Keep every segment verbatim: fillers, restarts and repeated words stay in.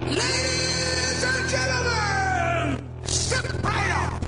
Ladies and gentlemen, step right up.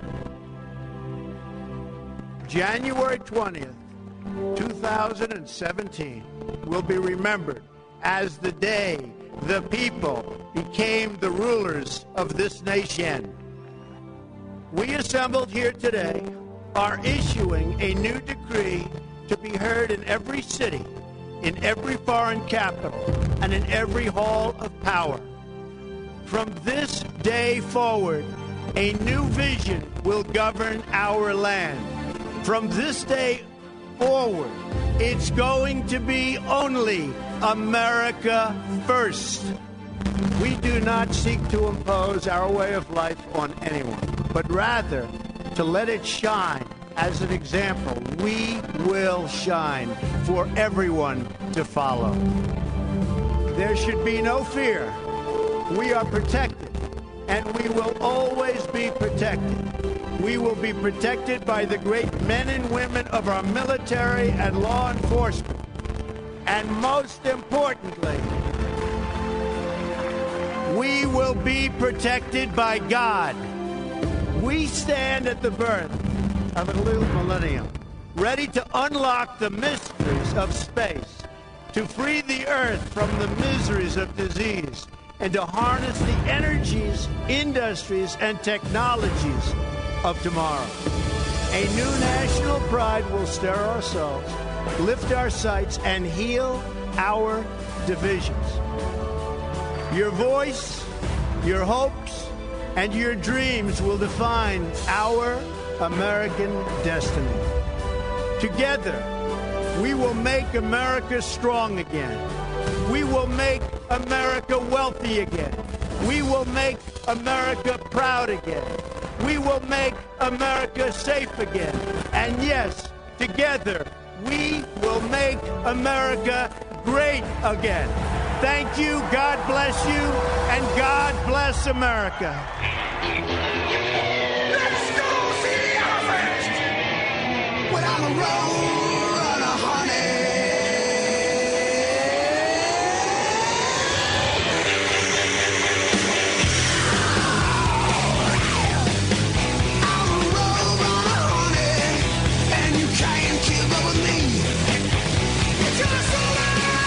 January twentieth, two thousand seventeen will be remembered as the day the people became the rulers of this nation. We assembled here today are issuing a new decree to be heard in every city, in every foreign capital, and in every hall of power. From this day forward, a new vision will govern our land. From this day forward, it's going to be only America first. We do not seek to impose our way of life on anyone, but rather to let it shine as an example. We will shine for everyone to follow. There should be no fear. We are protected, and we will always be protected. We will be protected by the great men and women of our military and law enforcement. And most importantly, we will be protected by God. We stand at the birth of a new millennium, ready to unlock the mysteries of space, to free the earth from the miseries of disease, and to harness the energies, industries, and technologies of tomorrow. A new national pride will stir our souls, lift our sights, and heal our divisions. Your voice, your hopes, and your dreams will define our American destiny. Together, we will make America strong again. We will make America wealthy again. We will make America proud again. We will make America safe again. And yes, together, we will make America great again. Thank you, God bless you, and God bless America. Let's go see the elephant without a roll and a honey. I'm a roll and a honey, and you can't keep up with me. It's your soul.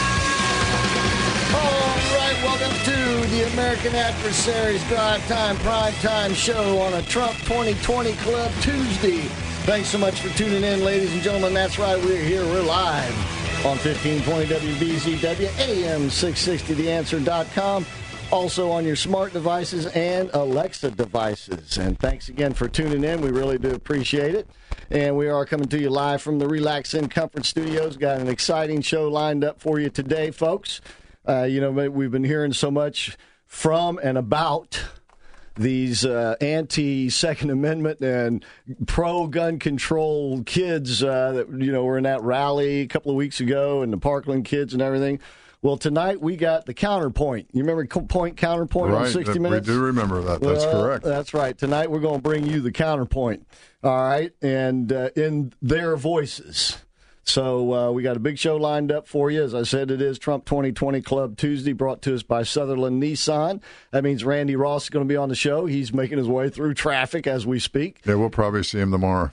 All right, welcome to the American Adversaries Drive Time Prime Time Show on a Trump twenty twenty Club Tuesday. Thanks so much for tuning in, ladies and gentlemen. That's right, we're here. We're live on fifteen twenty W B Z W, A M six sixty the answer dot com. Also on your smart devices and Alexa devices. And thanks again for tuning in. We really do appreciate it. And we are coming to you live from the Relax In Comfort Studios. Got an exciting show lined up for you today, folks. Uh, you know, we've been hearing so much from and about these uh, anti-Second Amendment and pro-gun control kids uh, that, you know, were in that rally a couple of weeks ago, and the Parkland kids and everything. Well, tonight we got the Counterpoint. You remember Point Counterpoint right, on sixty minutes? We do remember that. That's well, correct. That's right. Tonight we're going to bring you the Counterpoint, all right, and uh, in their voices. So uh, we got a big show lined up for you. As I said, it is Trump twenty twenty Club Tuesday, brought to us by Sutherland Nissan. That means Randy Ross is going to be on the show. He's making his way through traffic as we speak. Yeah, we'll probably see him tomorrow.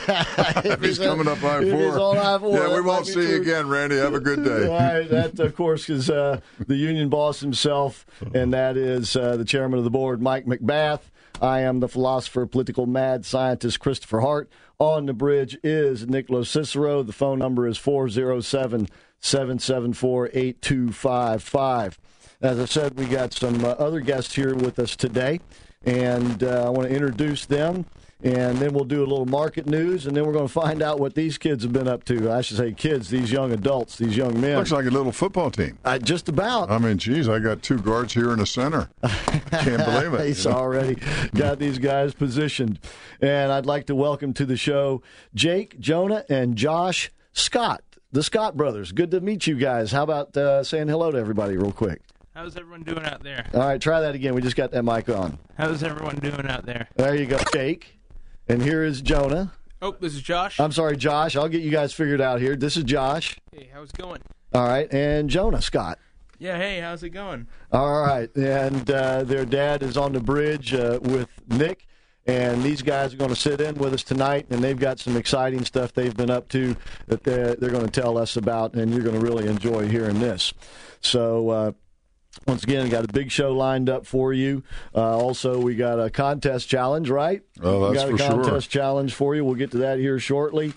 if he's coming up I four. He's on I four. Yeah, we won't see you again, Randy. Have a good day. All right, that, of course, is uh, the union boss himself, and that is uh, the chairman of the board, Mike McBath. I am the philosopher, political mad scientist, Christopher Hart. On the bridge is Nicola Cicero. The phone number is four oh seven, seven seven four, eight two five five. As I said, we got some uh, other guests here with us today, and uh, I want to introduce them, and then we'll do a little market news, and then we're going to find out what these kids have been up to. I should say kids, these young adults, these young men. Looks like a little football team. Uh, just about. I mean, geez, I got two guards here in the center. Can't believe it. He's you know? already got these guys positioned. And I'd like to welcome to the show Jake, Jonah, and Josh Scott, the Scott brothers. Good to meet you guys. How about uh, saying hello to everybody real quick? How's everyone doing out there? All right, try that again. We just got that mic on. How's everyone doing out there? There you go, Jake. And here is Jonah. Oh, this is Josh. I'm sorry, Josh. I'll get you guys figured out here. This is Josh. Hey, how's it going? All right, and Jonah Scott. Yeah, hey, how's it going? All right, and uh, their dad is on the bridge uh, with Nick, and these guys are going to sit in with us tonight, and they've got some exciting stuff they've been up to that they're, they're going to tell us about, and you're going to really enjoy hearing this. So, uh, once again, we got a big show lined up for you. Uh, also, we got a contest challenge, right? Oh, that's we got a for contest sure. challenge for you. We'll get to that here shortly.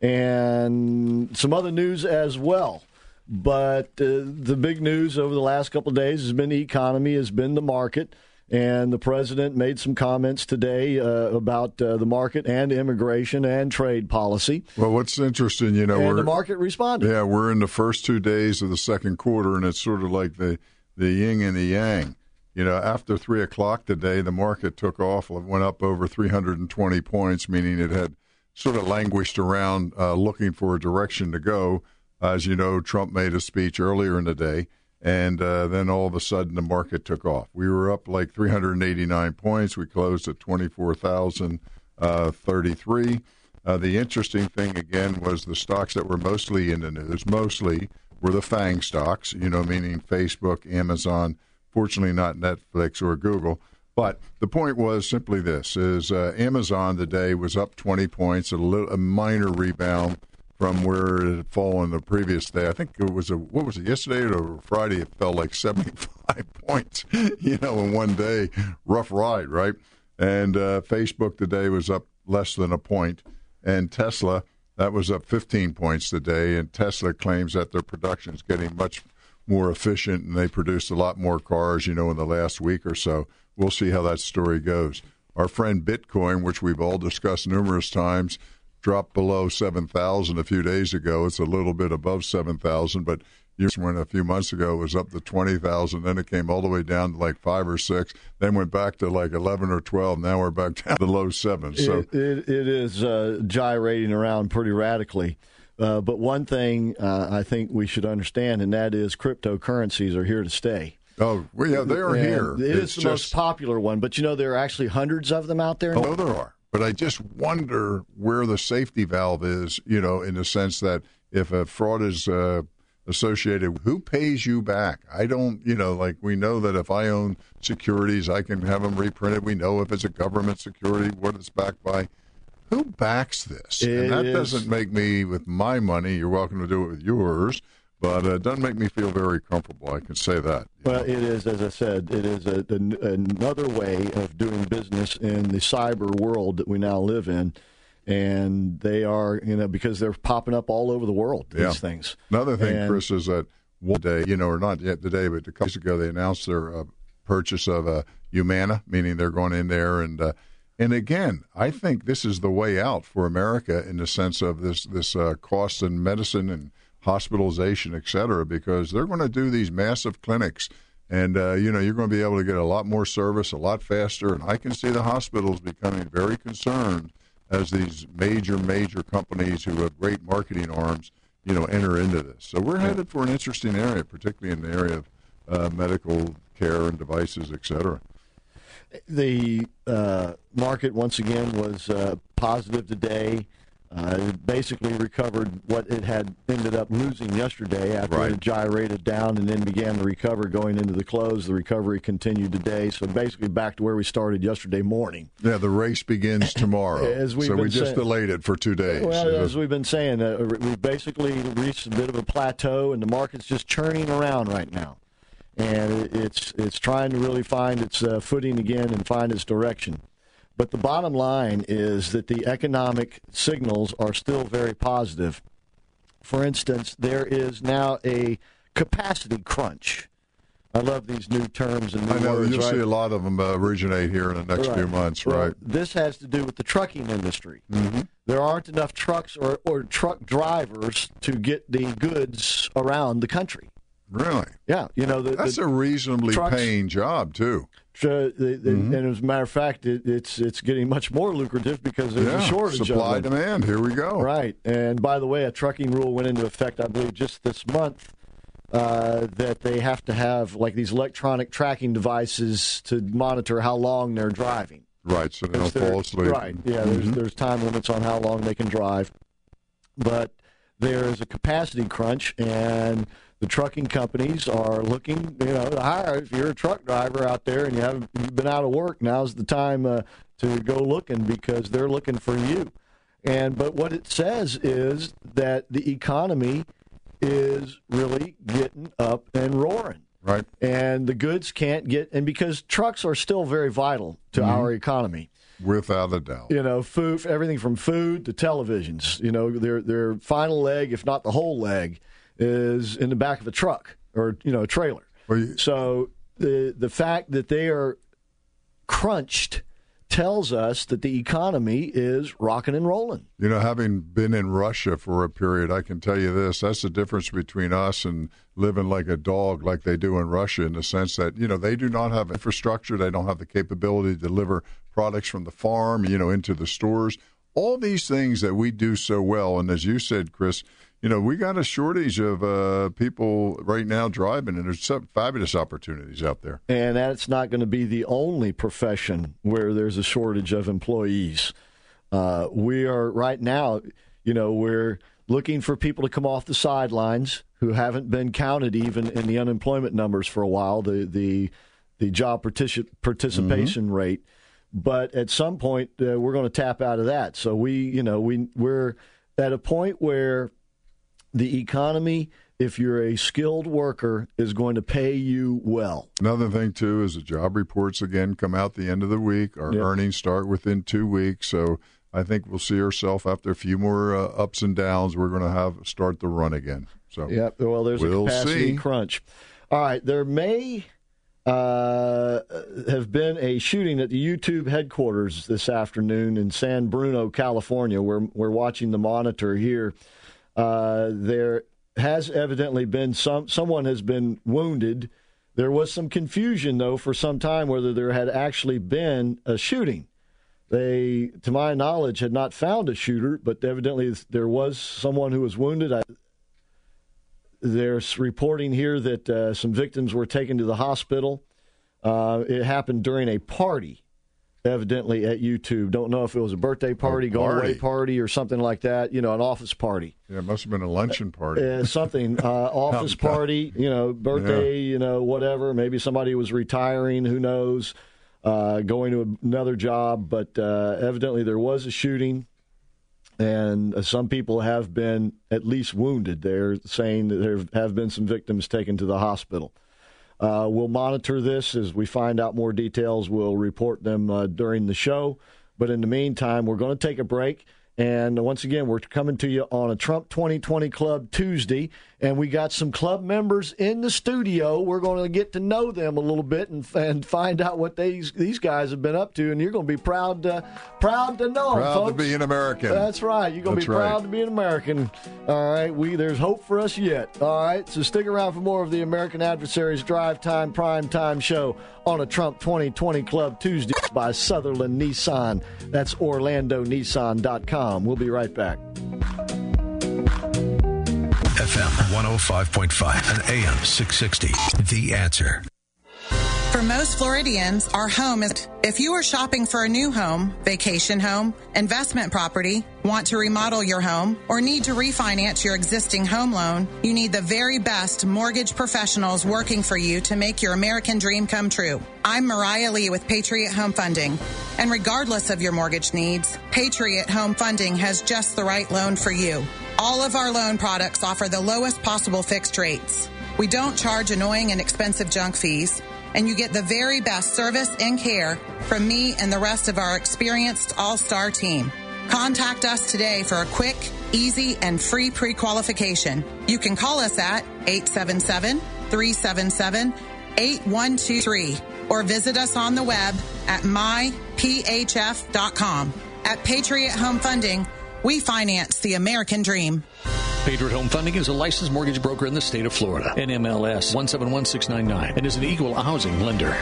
And some other news as well. But uh, the big news over the last couple of days has been the economy, has been the market. And the president made some comments today uh, about uh, the market and immigration and trade policy. Well, what's interesting, you know, And we're, the market responded. yeah, we're in the first two days of the second quarter, and it's sort of like the, the yin and the yang. You know, after three o'clock today, the market took off, it went up over three hundred twenty points, meaning it had sort of languished around uh, looking for a direction to go. As you know, Trump made a speech earlier in the day. And uh, then all of a sudden, the market took off. We were up like three hundred eighty-nine points. We closed at twenty-four thousand thirty-three. Uh, the interesting thing, again, was the stocks that were mostly in the news, mostly were the FANG stocks, you know, meaning Facebook, Amazon, fortunately not Netflix or Google. But the point was simply this, is uh, Amazon today was up twenty points, a, little, a minor rebound from where it had fallen the previous day. I think it was a, what was it, yesterday or Friday? It fell like seventy-five points, you know, in one day. Rough ride, right? And uh, Facebook today was up less than a point. And Tesla, that was up fifteen points today. And Tesla claims that their production is getting much more efficient, and they produced a lot more cars, you know, in the last week or so. We'll see how that story goes. Our friend Bitcoin, which we've all discussed numerous times, dropped below seven thousand a few days ago. It's a little bit above seven thousand, but when a few months ago it was up to twenty thousand, then it came all the way down to like five or six, then went back to like eleven or twelve. Now we're back down to the low sevens. So it, it, it is uh, gyrating around pretty radically. Uh, but one thing uh, I think we should understand, and that is cryptocurrencies are here to stay. Oh, well, yeah, they are And here. It It's is the just, most popular one, but you know there are actually hundreds of them out there. I know there are. But I just wonder where the safety valve is, you know, in the sense that if a fraud is uh, associated, who pays you back? I don't, you know, like we know that if I own securities, I can have them reprinted. We know if it's a government security, what it's backed by. Who backs this? It and that is- doesn't make me, with my money, you're welcome to do it with yours, but uh, it doesn't make me feel very comfortable. I can say that. you Well, know. it is, as I said, it is a, a, another way of doing business in the cyber world that we now live in. And they are, you know, because they're popping up all over the world, these Yeah. things. Another thing, And- Chris, is that one day, you know, or not yet today, but a couple days ago, they announced their uh, purchase of uh, Humana, meaning they're going in there. And uh, and again, I think this is the way out for America in the sense of this, this uh, cost in medicine and hospitalization, et cetera, because they're going to do these massive clinics. And, uh, you know, you're going to be able to get a lot more service a lot faster. And I can see the hospitals becoming very concerned as these major, major companies who have great marketing arms, you know, enter into this. So we're headed for an interesting area, particularly in the area of uh, medical care and devices, et cetera. The uh, market, once again, was uh, positive today. Uh, it basically recovered what it had ended up losing yesterday after Right. it gyrated down and then began to recover going into the close. The recovery continued today, so basically back to where we started yesterday morning. Yeah, the race begins tomorrow. As we've so we been just saying- delayed it for two days. Well, Uh, as we've been saying, uh, we've basically reached a bit of a plateau, and the market's just churning around right now. And it's it's trying to really find its uh, footing again and find its direction. But the bottom line is that the economic signals are still very positive. For instance, there is now a capacity crunch. I love these new terms and new I know words, you'll right? see a lot of them uh, originate here in the next Right. few months, Well, right? This has to do with the trucking industry. Mm-hmm. There aren't enough trucks or, or truck drivers to get the goods around the country. Really? Yeah, you know, the, That's the, a reasonably trucks- paying job, too. uh, the, the Mhm. and as a matter of fact, it, it's it's getting much more lucrative because there's Yeah, a shortage supply of them. demand. Here we go. Right, and by the way, a trucking rule went into effect, I believe, just this month. Uh, that they have to have like these electronic tracking devices to monitor how long they're driving. Right, so they don't Because they're- fall asleep. Right. Yeah, there's Mhm. there's time limits on how long they can drive. But there is a capacity crunch, and the trucking companies are looking, you know, to hire. If you're a truck driver out there and you haven't you've been out of work, now's the time uh, to go looking because they're looking for you. And but what it says is that the economy is really getting up and roaring. Right. And the goods can't get, and because trucks are still very vital to mm-hmm. our economy. Without a doubt. You know, food, everything from food to televisions. You know, their their final leg, if not the whole leg, is in the back of a truck or, you know, a trailer. Well, you, so the the fact that they are crunched tells us that the economy is rocking and rolling. You know, having been in Russia for a period, I can tell you this. That's the difference between us and living like a dog like they do in Russia, in the sense that, you know, they do not have infrastructure. They don't have the capability to deliver products from the farm, you know, into the stores. All these things that we do so well. And as you said, Chris, you know, we got a shortage of uh, people right now driving, and there's some fabulous opportunities out there. And that's not going to be the only profession where there's a shortage of employees. Uh, we are right now, you know, we're looking for people to come off the sidelines who haven't been counted even in the unemployment numbers for a while, the the, the job particip- participation mm-hmm. rate. But at some point, uh, we're going to tap out of that. So we, you know, we we're at a point where the economy, if you're a skilled worker, is going to pay you well. Another thing, too, is the job reports, again, come out the end of the week. Our yep. earnings start within two weeks. So I think we'll see ourselves after a few more uh, ups and downs. We're going to have start the run again. So yeah, well, there's we'll a capacity see. crunch. All right, there may uh, have been a shooting at the YouTube headquarters this afternoon in San Bruno, California. We're, we're watching the monitor here. Uh, there has evidently been some, someone has been wounded. There was some confusion, though, for some time whether there had actually been a shooting. They, to my knowledge, had not found a shooter, but evidently there was someone who was wounded. I, there's reporting here that uh, some victims were taken to the hospital. Uh, it happened during a party, evidently, at YouTube. Don't know if it was a birthday party, oh, party. going-away party, or something like that, you know, an office party. Yeah, it must have been a luncheon party. Uh, something, uh, office party, you know, birthday, yeah. you know, whatever. Maybe somebody was retiring, who knows, uh, going to another job. But uh, evidently there was a shooting, and uh, some people have been at least wounded. They're saying that there have been some victims taken to the hospital. Uh, we'll monitor this as we find out more details. We'll report them uh, during the show. But in the meantime, we're going to take a break. And once again, we're coming to you on a Trump twenty twenty Club Tuesday. And we got some club members in the studio. We're going to get to know them a little bit and, and find out what these these guys have been up to. And you're going to be proud to, proud to know proud them, folks. to be an American. That's right. You're going to be right. proud to be an American. All right. We There's hope for us yet. All right. So stick around for more of the American Adversaries Drive Time Prime Time Show on a Trump twenty twenty Club Tuesday by Sutherland Nissan. That's Orlando Nissan dot com. We'll be right back. F M one oh five point five and A M six sixty. The Answer. For most Floridians, our home is... If you are shopping for a new home, vacation home, investment property, want to remodel your home, or need to refinance your existing home loan, you need the very best mortgage professionals working for you to make your American dream come true. I'm Mariah Lee with Patriot Home Funding. And regardless of your mortgage needs, Patriot Home Funding has just the right loan for you. All of our loan products offer the lowest possible fixed rates. We don't charge annoying and expensive junk fees, and you get the very best service and care from me and the rest of our experienced all-star team. Contact us today for a quick, easy, and free pre-qualification. You can call us at eight seven seven, three seven seven, eight one two three or visit us on the web at my p h f dot com. At Patriot Home Funding, we finance the American dream. Patriot Home Funding is a licensed mortgage broker in the state of Florida. N M L S one seven one six nine nine and is an equal housing lender.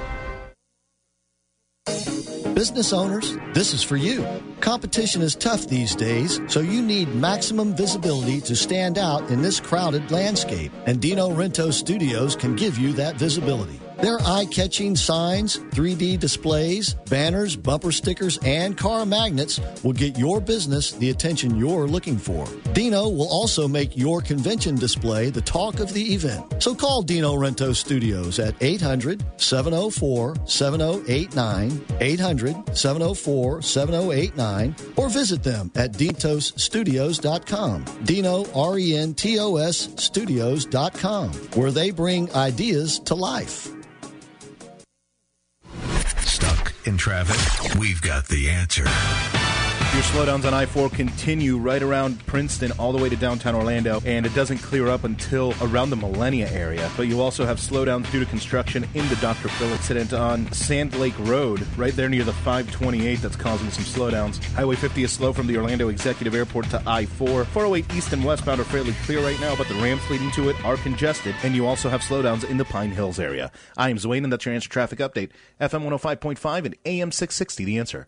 Business owners, this is for you. Competition is tough these days, so you need maximum visibility to stand out in this crowded landscape. And Dino Rento Studios can give you that visibility. Their eye-catching signs, three D displays, banners, bumper stickers, and car magnets will get your business the attention you're looking for. Dino will also make your convention display the talk of the event. So call Dino Rento Studios at eight hundred, seven oh four, seven oh eight nine, eight hundred, seven oh four, seven oh eight nine, or visit them at dentos studios dot com. Dino, R E N T O S, studios dot com, where they bring ideas to life. Stuck in traffic? We've got the answer. Your slowdowns on I four continue right around Princeton all the way to downtown Orlando, and it doesn't clear up until around the Millennia area. But you also have slowdowns due to construction in the Doctor Phil incident on Sand Lake Road, right there near the five twenty-eight that's causing some slowdowns. Highway fifty is slow from the Orlando Executive Airport to I four. four oh eight east and westbound are fairly clear right now, but the ramps leading to it are congested, and you also have slowdowns in the Pine Hills area. I am Zwane, and that's your Answer Traffic Update. F M one oh five point five and A M six sixty, The Answer.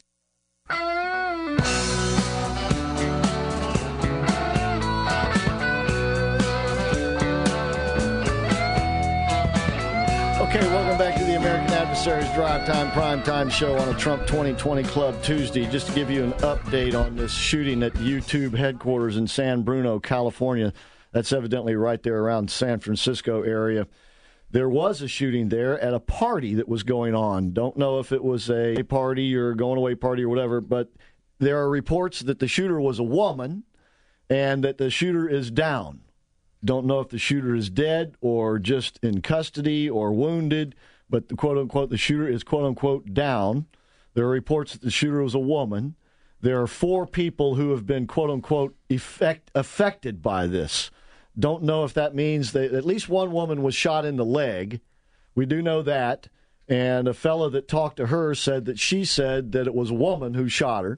Okay, welcome back to the American Adversaries Drive Time Prime Time Show on a Trump twenty twenty Club Tuesday. Just to give you an update on this shooting at YouTube headquarters in San Bruno, California. That's evidently right there around San Francisco area. There was a shooting there at a party that was going on. Don't know if it was a party or going away party or whatever, but there are reports that the shooter was a woman and that the shooter is down. Don't know if the shooter is dead or just in custody or wounded, but the quote-unquote, the shooter is quote-unquote down. There are reports that the shooter was a woman. There are four people who have been quote-unquote effect, affected by this. Don't know if that means that at least one woman was shot in the leg. We do know that. And a fellow that talked to her said that she said that it was a woman who shot her.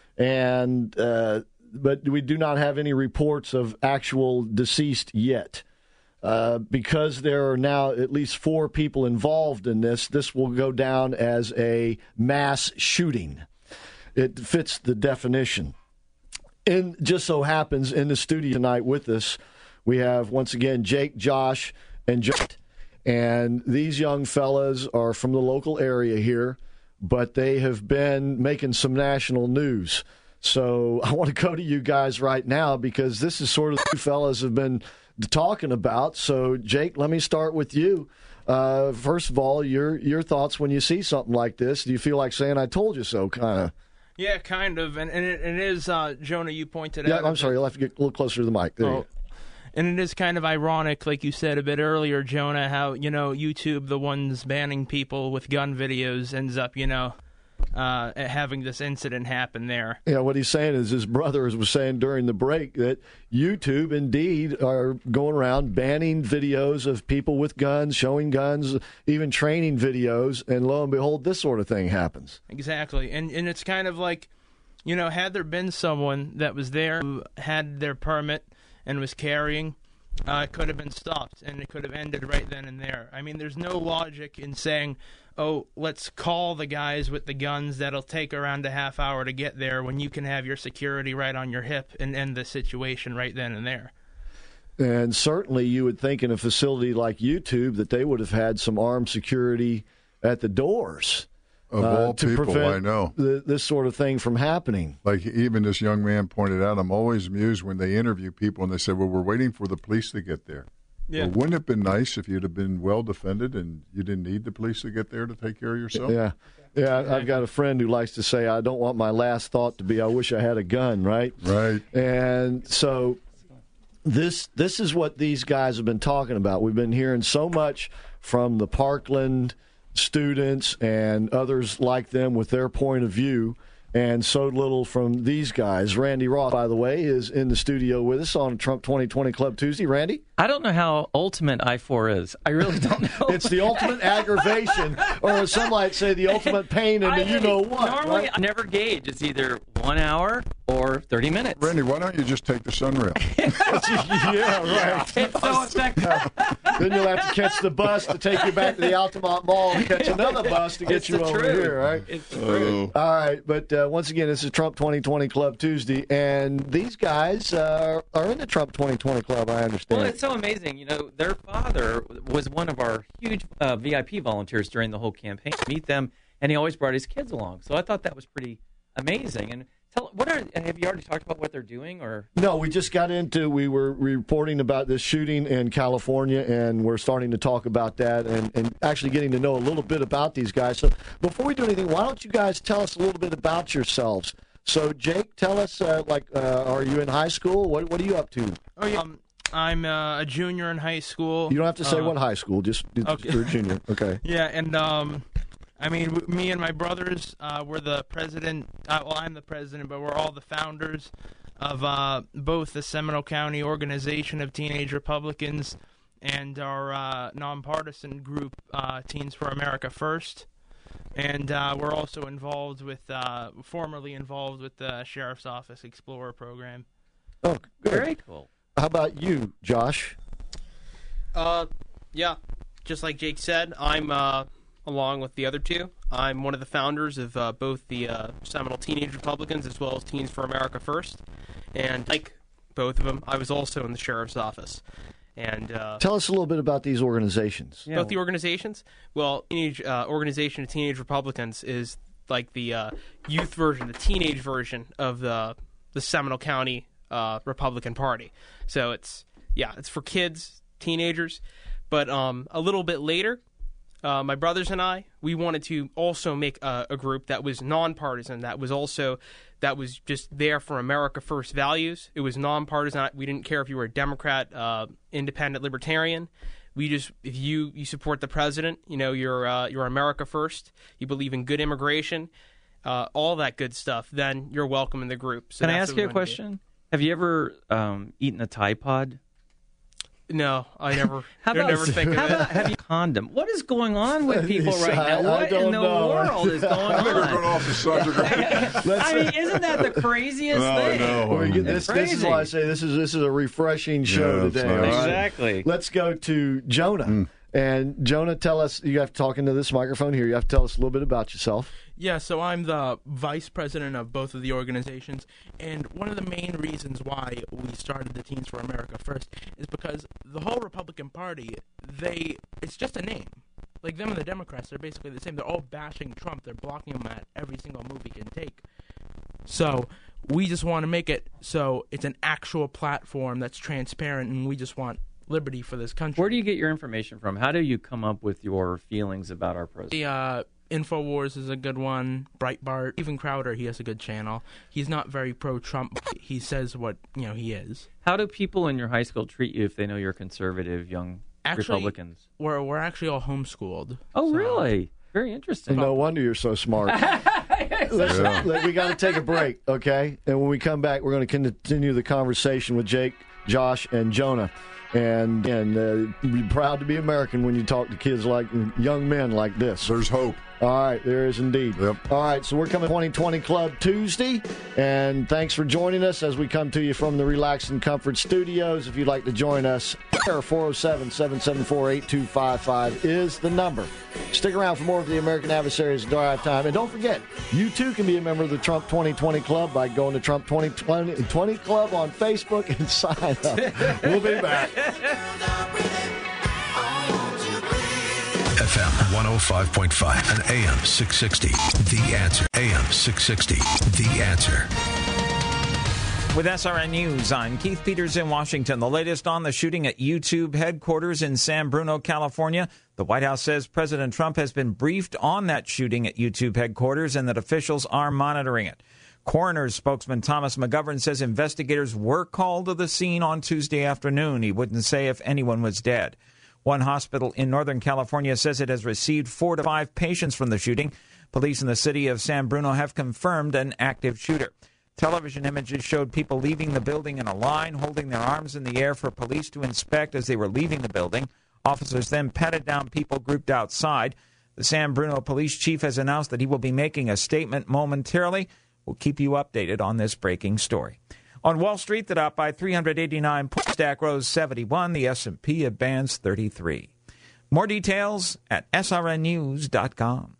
And, uh, but we do not have any reports of actual deceased yet. Uh, because there are now at least four people involved in this, this will go down as a mass shooting. It fits the definition. And just so happens in the studio tonight with us, we have, once again, Jake, Josh, and John. And these young fellas are from the local area here, but they have been making some national news. So I want to go to you guys right now because this is sort of the two fellas have been talking about. So, Jake, let me start with you. Uh, first of all, your your thoughts when you see something like this. Do you feel like saying, I told you so, kind of? Yeah, kind of. And, and it, it is, uh, Jonah, you pointed yeah, out. Yeah, I'm sorry. You'll have to get a little closer to the mic. There oh. you go. And it is kind of ironic, like you said a bit earlier, Jonah, how, you know, YouTube, the ones banning people with gun videos, ends up, you know, uh, having this incident happen there. Yeah, what he's saying is his brother was saying during the break that YouTube indeed are going around banning videos of people with guns, showing guns, even training videos, and lo and behold, this sort of thing happens. Exactly. And, and it's kind of like, you know, had there been someone that was there who had their permit and was carrying, uh, it could have been stopped, and it could have ended right then and there. I mean, there's no logic in saying, oh, let's call the guys with the guns that'll take around a half hour to get there when you can have your security right on your hip and end the situation right then and there. And certainly you would think in a facility like YouTube that they would have had some armed security at the doors. Of uh, all to people, prevent I know. The, this sort of thing from happening. Like even this young man pointed out, I'm always amused when they interview people and they say, well, we're waiting for the police to get there. Yeah. Well, wouldn't it have been nice if you'd have been well defended and you didn't need the police to get there to take care of yourself? Yeah. Yeah, I've got a friend who likes to say, I don't want my last thought to be, I wish I had a gun, right? Right. And so this this is what these guys have been talking about. We've been hearing so much from the Parkland students and others like them with their point of view, and so little from these guys. Randy Ross, by the way, is in the studio with us on Trump twenty twenty Club Tuesday. Randy? I don't know how ultimate I four is. I really don't know. It's the ultimate aggravation, or some might say the ultimate pain, and I, you know what. Normally, right? I never gauge. It's either one hour or thirty minutes. Randy, why don't you just take the Sunrail? Yeah, right. It's so effective. Then you'll have to catch the bus to take you back to the Altamont Mall and catch another bus to get It's you the over truth. here, right? It's true. All right, but uh, once again, this is Trump twenty twenty Club Tuesday, and these guys uh, are in the Trump twenty twenty Club, I understand. Well, it's so amazing. You know, their father was one of our huge uh, V I P volunteers during the whole campaign. Meet them, and he always brought his kids along. So I thought that was pretty amazing. And tell, what are have you already talked about what they're doing, or No, we just got into, we were reporting about this shooting in California, and we're starting to talk about that and, and actually getting to know a little bit about these guys. So before we do anything, why don't you guys tell us a little bit about yourselves? So, Jake, tell us, uh, like, uh, are you in high school? What What are you up to? Oh yeah, um, I'm uh, a junior in high school. You don't have to say Uh, what high school, just okay. you're a junior. Okay. Yeah, and um, I mean, w- me and my brothers, uh, we're the president. Uh, well, I'm the president, but we're all the founders of uh, both the Seminole County Organization of Teenage Republicans and our uh, nonpartisan group, uh, Teens for America First. And uh, we're also involved with, uh, formerly involved with the Sheriff's Office Explorer program. Oh, good. very cool. How about you, Josh? Uh, yeah, just like Jake said, I'm uh, along with the other two. I'm one of the founders of uh, both the uh, Seminole Teenage Republicans as well as Teens for America First. And like both of them, I was also in the Sheriff's Office. And uh, Tell us a little bit about these organizations. both the organizations, well, teenage uh, Organization of Teenage Republicans is like the uh, youth version, the teenage version of the the Seminole County uh, Republican Party. So it's yeah, it's for kids, teenagers. But um, a little bit later, uh, my brothers and I, we wanted to also make a, a group that was nonpartisan, that was also that was just there for America First values. It was nonpartisan. We didn't care if you were a Democrat, uh, independent, libertarian. We just, if you, you support the president, you know, you're uh, you're America First. You believe in good immigration, uh, all that good stuff. Then you're welcome in the group. So Can I that's ask what you a we wanna do. question? Have you ever um, eaten a Tide Pod? No, I never. How I about, never think of how it. about have you condom? What is going on with people right I- now? I What don't in the know. world is going I think we're going on? off the subject. I mean, isn't that the craziest No, thing? no. Well, you- It's this, this is crazy. why I say this is this is a refreshing show Yeah, it's today. nice. all right? Exactly. Let's go to Jonah. And Jonah, tell us. You have to talk into this microphone here. You have to tell us a little bit about yourself. Yeah, so I'm the vice president of both of the organizations, and one of the main reasons why we started the Teens for America First is because the whole Republican Party, they it's just a name. Like them and the Democrats, they're basically the same. They're all bashing Trump. They're blocking him at every single move he can take. So we just want to make it so it's an actual platform that's transparent, and we just want liberty for this country. Where do you get your information from? How do you come up with your feelings about our president? The uh, InfoWars is a good one. Breitbart, even Crowder, he has a good channel. He's not very pro-Trump. But he says what you know he is. How do people in your high school treat you if they know you're conservative young Actually, Republicans? We're we're actually all homeschooled. Oh, so- really? Very interesting. No wonder you're so smart. Listen, Yeah. look, we got to take a break, okay? And when we come back, we're going to continue the conversation with Jake, Josh, and Jonah. And and uh, be proud to be American when you talk to kids like young men like this. There's hope. All right, there is indeed. Yep. All right, so we're coming twenty twenty Club Tuesday, and thanks for joining us as we come to you from the Relax and Comfort Studios. If you'd like to join us, four oh seven, seven seven four, eight two five five is the number. Stick around for more of the American Adversaries Drive Time. And don't forget, you too can be a member of the Trump twenty twenty Club by going to Trump twenty twenty Club on Facebook and sign up. We'll be back. F M one oh five point five and A M six sixty. The Answer. A M six sixty. The Answer. With S R N News, I'm Keith Peters in Washington. The latest on the shooting at YouTube headquarters in San Bruno, California. The White House says President Trump has been briefed on that shooting at YouTube headquarters and that officials are monitoring it. Coroner's spokesman Thomas McGovern says investigators were called to the scene on Tuesday afternoon. He wouldn't say if anyone was dead. One hospital in Northern California says it has received four to five patients from the shooting. Police in the city of San Bruno have confirmed an active shooter. Television images showed people leaving the building in a line, holding their arms in the air for police to inspect as they were leaving the building. Officers then patted down people grouped outside. The San Bruno police chief has announced that he will be making a statement momentarily. We'll keep you updated on this breaking story. On Wall Street, the Dow by three hundred eighty-nine points, Nasdaq rose seventy-one, the S and P advanced thirty-three. More details at S R N news dot com.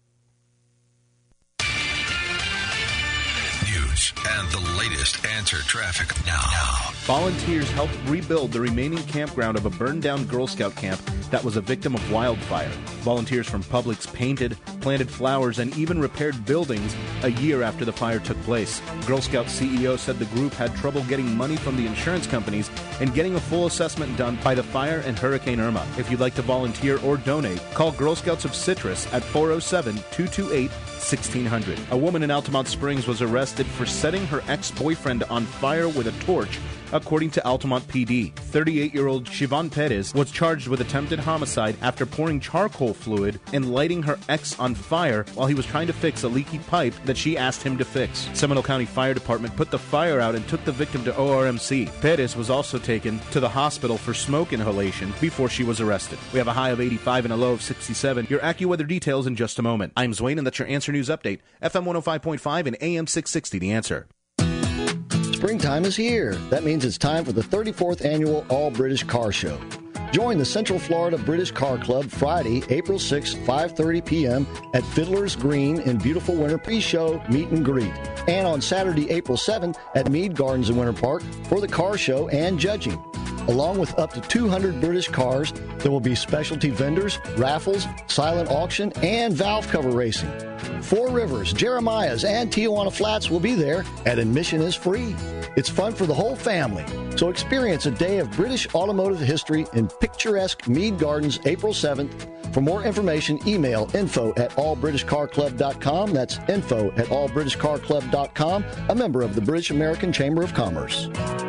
News and the latest Answer Traffic now. now. Volunteers helped rebuild the remaining campground of a burned-down Girl Scout camp that was a victim of wildfire. Volunteers from Publix painted, planted flowers, and even repaired buildings a year after the fire took place. Girl Scout C E O said the group had trouble getting money from the insurance companies and getting a full assessment done by the fire and Hurricane Irma. If you'd like to volunteer or donate, call Girl Scouts of Citrus at four oh seven, two two eight, sixteen hundred. A woman in Altamont Springs was arrested for setting her ex-boyfriend on fire with a torch, according to Altamont P D. thirty-eight-year-old Siobhan Perez was charged with attempted homicide after pouring charcoal fluid and lighting her ex on fire while he was trying to fix a leaky pipe that she asked him to fix. Seminole County Fire Department put the fire out and took the victim to O R M C. Perez was also taken to the hospital for smoke inhalation before she was arrested. We have a high of eighty-five and a low of sixty-seven. Your AccuWeather details in just a moment. I'm Zwane, and that's your Answer News Update. F M one oh five point five and A M six sixty, The Answer. Springtime is here. That means it's time for the thirty-fourth Annual All British Car Show. Join the Central Florida British Car Club Friday, April sixth, five thirty p.m. at Fiddler's Green in beautiful Winter pre-show meet and greet. And on Saturday, April seventh at Mead Gardens in Winter Park for the car show and judging. Along with up to two hundred British cars, there will be specialty vendors, raffles, silent auction, and valve cover racing. Four Rivers, Jeremiah's, and Tijuana Flats will be there, and admission is free. It's fun for the whole family. So experience a day of British automotive history in picturesque Mead Gardens, April seventh. For more information, email info at all british car club dot com. That's info at all british car club dot com, a member of the British American Chamber of Commerce.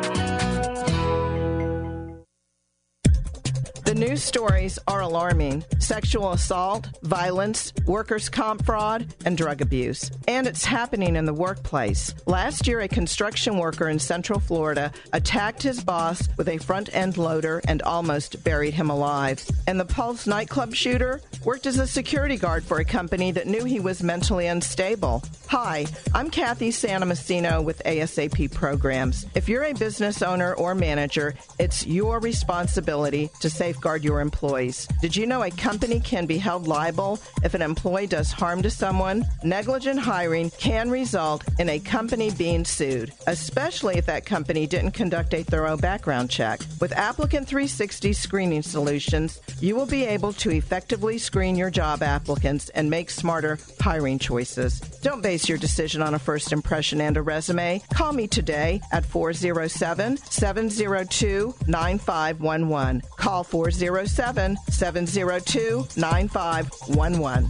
The news stories are alarming. Sexual assault, violence, workers' comp fraud, and drug abuse. And it's happening in the workplace. Last year, a construction worker in Central Florida attacked his boss with a front-end loader and almost buried him alive. And the Pulse nightclub shooter worked as a security guard for a company that knew he was mentally unstable. Hi, I'm Kathy Santomassino with A S A P Programs. If you're a business owner or manager, it's your responsibility to safeguard your employees. Did you know a company can be held liable if an employee does harm to someone? Negligent hiring can result in a company being sued, especially if that company didn't conduct a thorough background check. With Applicant three sixty Screening Solutions, you will be able to effectively screen your job applicants and make smarter hiring choices. Don't base your decision on a first impression and a resume. Call me today at four oh seven, seven oh two, nine five one one. Call four oh seven, seven oh two, nine five one one.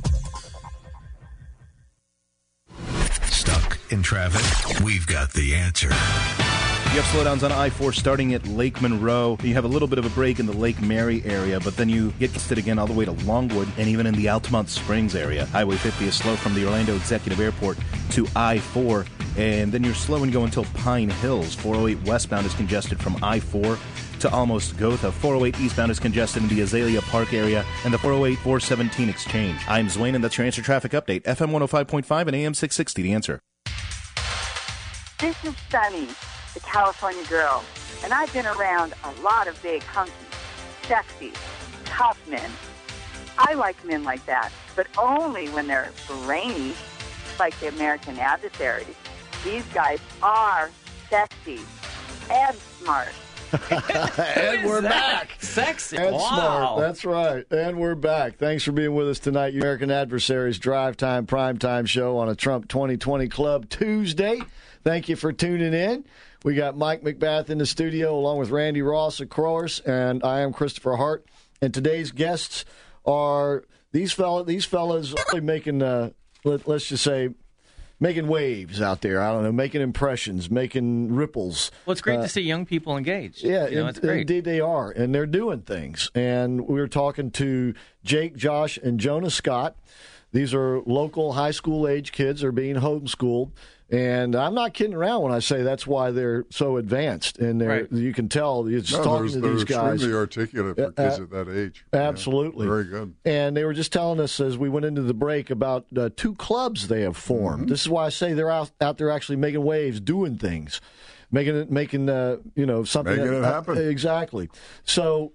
Stuck in traffic? We've got the answer. You have slowdowns on I four starting at Lake Monroe. You have a little bit of a break in the Lake Mary area, but then you get listed again all the way to Longwood and even in the Altamont Springs area. Highway fifty is slow from the Orlando Executive Airport to I four, and then you're slow when you go until Pine Hills. four oh eight westbound is congested from I four to almost Gotha. four oh eight eastbound is congested in the Azalea Park area and the four oh eight four seventeen exchange. I'm Zwane, and that's your Answer Traffic Update. F M one oh five point five and A M six sixty, The Answer. This is Sunny, the California girl, and I've been around a lot of big, hunky, sexy, tough men. I like men like that, but only when they're brainy, like the American Adversaries. These guys are sexy and smart. And we're back. Sexy. And wow. smart. That's right. And we're back. Thanks for being with us tonight. Your American Adversaries Drive Time Primetime Show on a Trump twenty twenty Club Tuesday. Thank you for tuning in. We got Mike McBath in the studio along with Randy Ross, of course, and I am Christopher Hart. And today's guests are these fella, these fellas really making, uh, let, let's just say, making waves out there. I don't know, making impressions, making ripples. Well, it's great uh, to see young people engaged. Yeah, you know, in, it's great. Indeed they are, and they're doing things. And we were talking to Jake, Josh, and Jonah Scott. These are local high school age kids are being homeschooled. And I'm not kidding around when I say that's why they're so advanced. And they're, Right. you can tell, you're just No, talking to they're these guys. extremely articulate for kids Uh, at that age. Absolutely. Yeah, very good. And they were just telling us as we went into the break about uh, two clubs they have formed. Mm-hmm. This is why I say they're out, out there actually making waves, doing things, making it, making uh, you know something Making it uh, happen. exactly. So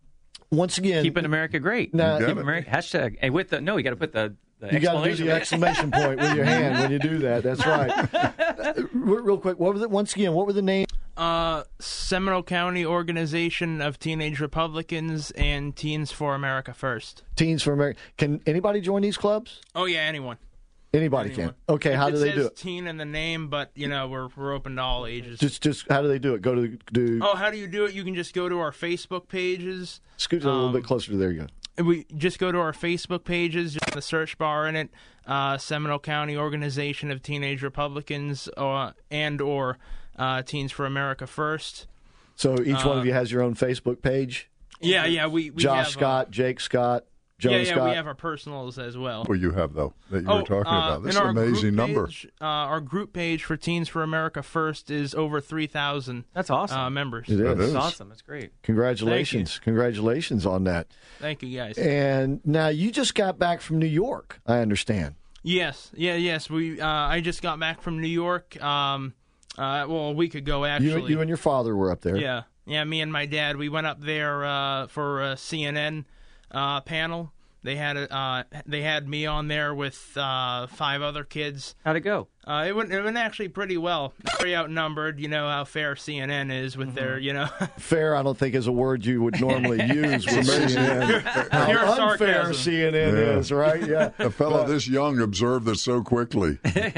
once again, Keeping America great. Now- Keep Keep America, hashtag. And with the no, you got to put the, the you got to do exclamation the exclamation point with your hand when you do that. That's right. Uh, real real quick, what was it? Once again, what were the names? Uh, Seminole County Organization of Teenage Republicans and Teens for America First. Teens for America. Can anybody join these clubs? Oh yeah, anyone. Anybody Anyone. can. Okay, how it do they says do it? Teen in the name, but you know we're we're open to all ages. Just, just how do they do it? Go to do. Oh, how do you do it? You can just go to our Facebook pages. Scoot it a little Um, bit closer to there. You go. We just go to our Facebook pages, just in the search bar in it, uh, Seminole County Organization of Teenage Republicans, or and or uh, Teens for America First. So each one Uh, of you has your own Facebook page. Yeah, yeah, we, we Josh have, Scott, Jake Scott, Joe yeah, yeah, Scott. we have our personals as well. What you have, though, that you oh, were talking uh, about. This in is an our amazing group number. Page, uh, our group page for Teens for America First is over three thousand. That's awesome. Uh, members. It is. That is. That's awesome. That's great. Congratulations. Congratulations on that. Thank you, guys. And now you just got back from New York, I understand. Yes, yeah, yes. We uh, I just got back from New York. Um, uh, well, a week ago actually. You, you and your father were up there. Yeah, yeah. Me and my dad, we went up there uh, for a C N N uh, panel. They had a, uh, they had me on there with uh, five other kids. How'd it go? Uh, it went it went actually pretty well. Very outnumbered. You know how fair C N N is with their you know. Fair, I don't think is a word you would normally use with C N N. How Pure unfair sarcasm. C N N Yeah. is, right? Yeah. A fellow this young observed this so quickly.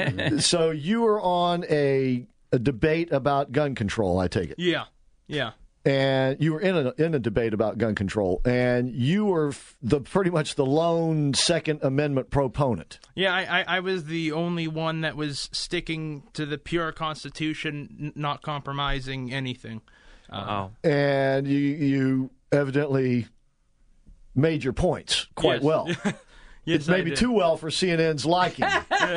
So you were on a, a debate about gun control, I take it. Yeah, yeah. And you were in a in a debate about gun control, and you were f- the pretty much the lone Second Amendment proponent. Yeah, I, I, I was the only one that was sticking to the pure Constitution, n- not compromising anything. Uh, Oh, And you you evidently made your points quite Yes. well. yes, It's maybe I did. too well for C N N's liking.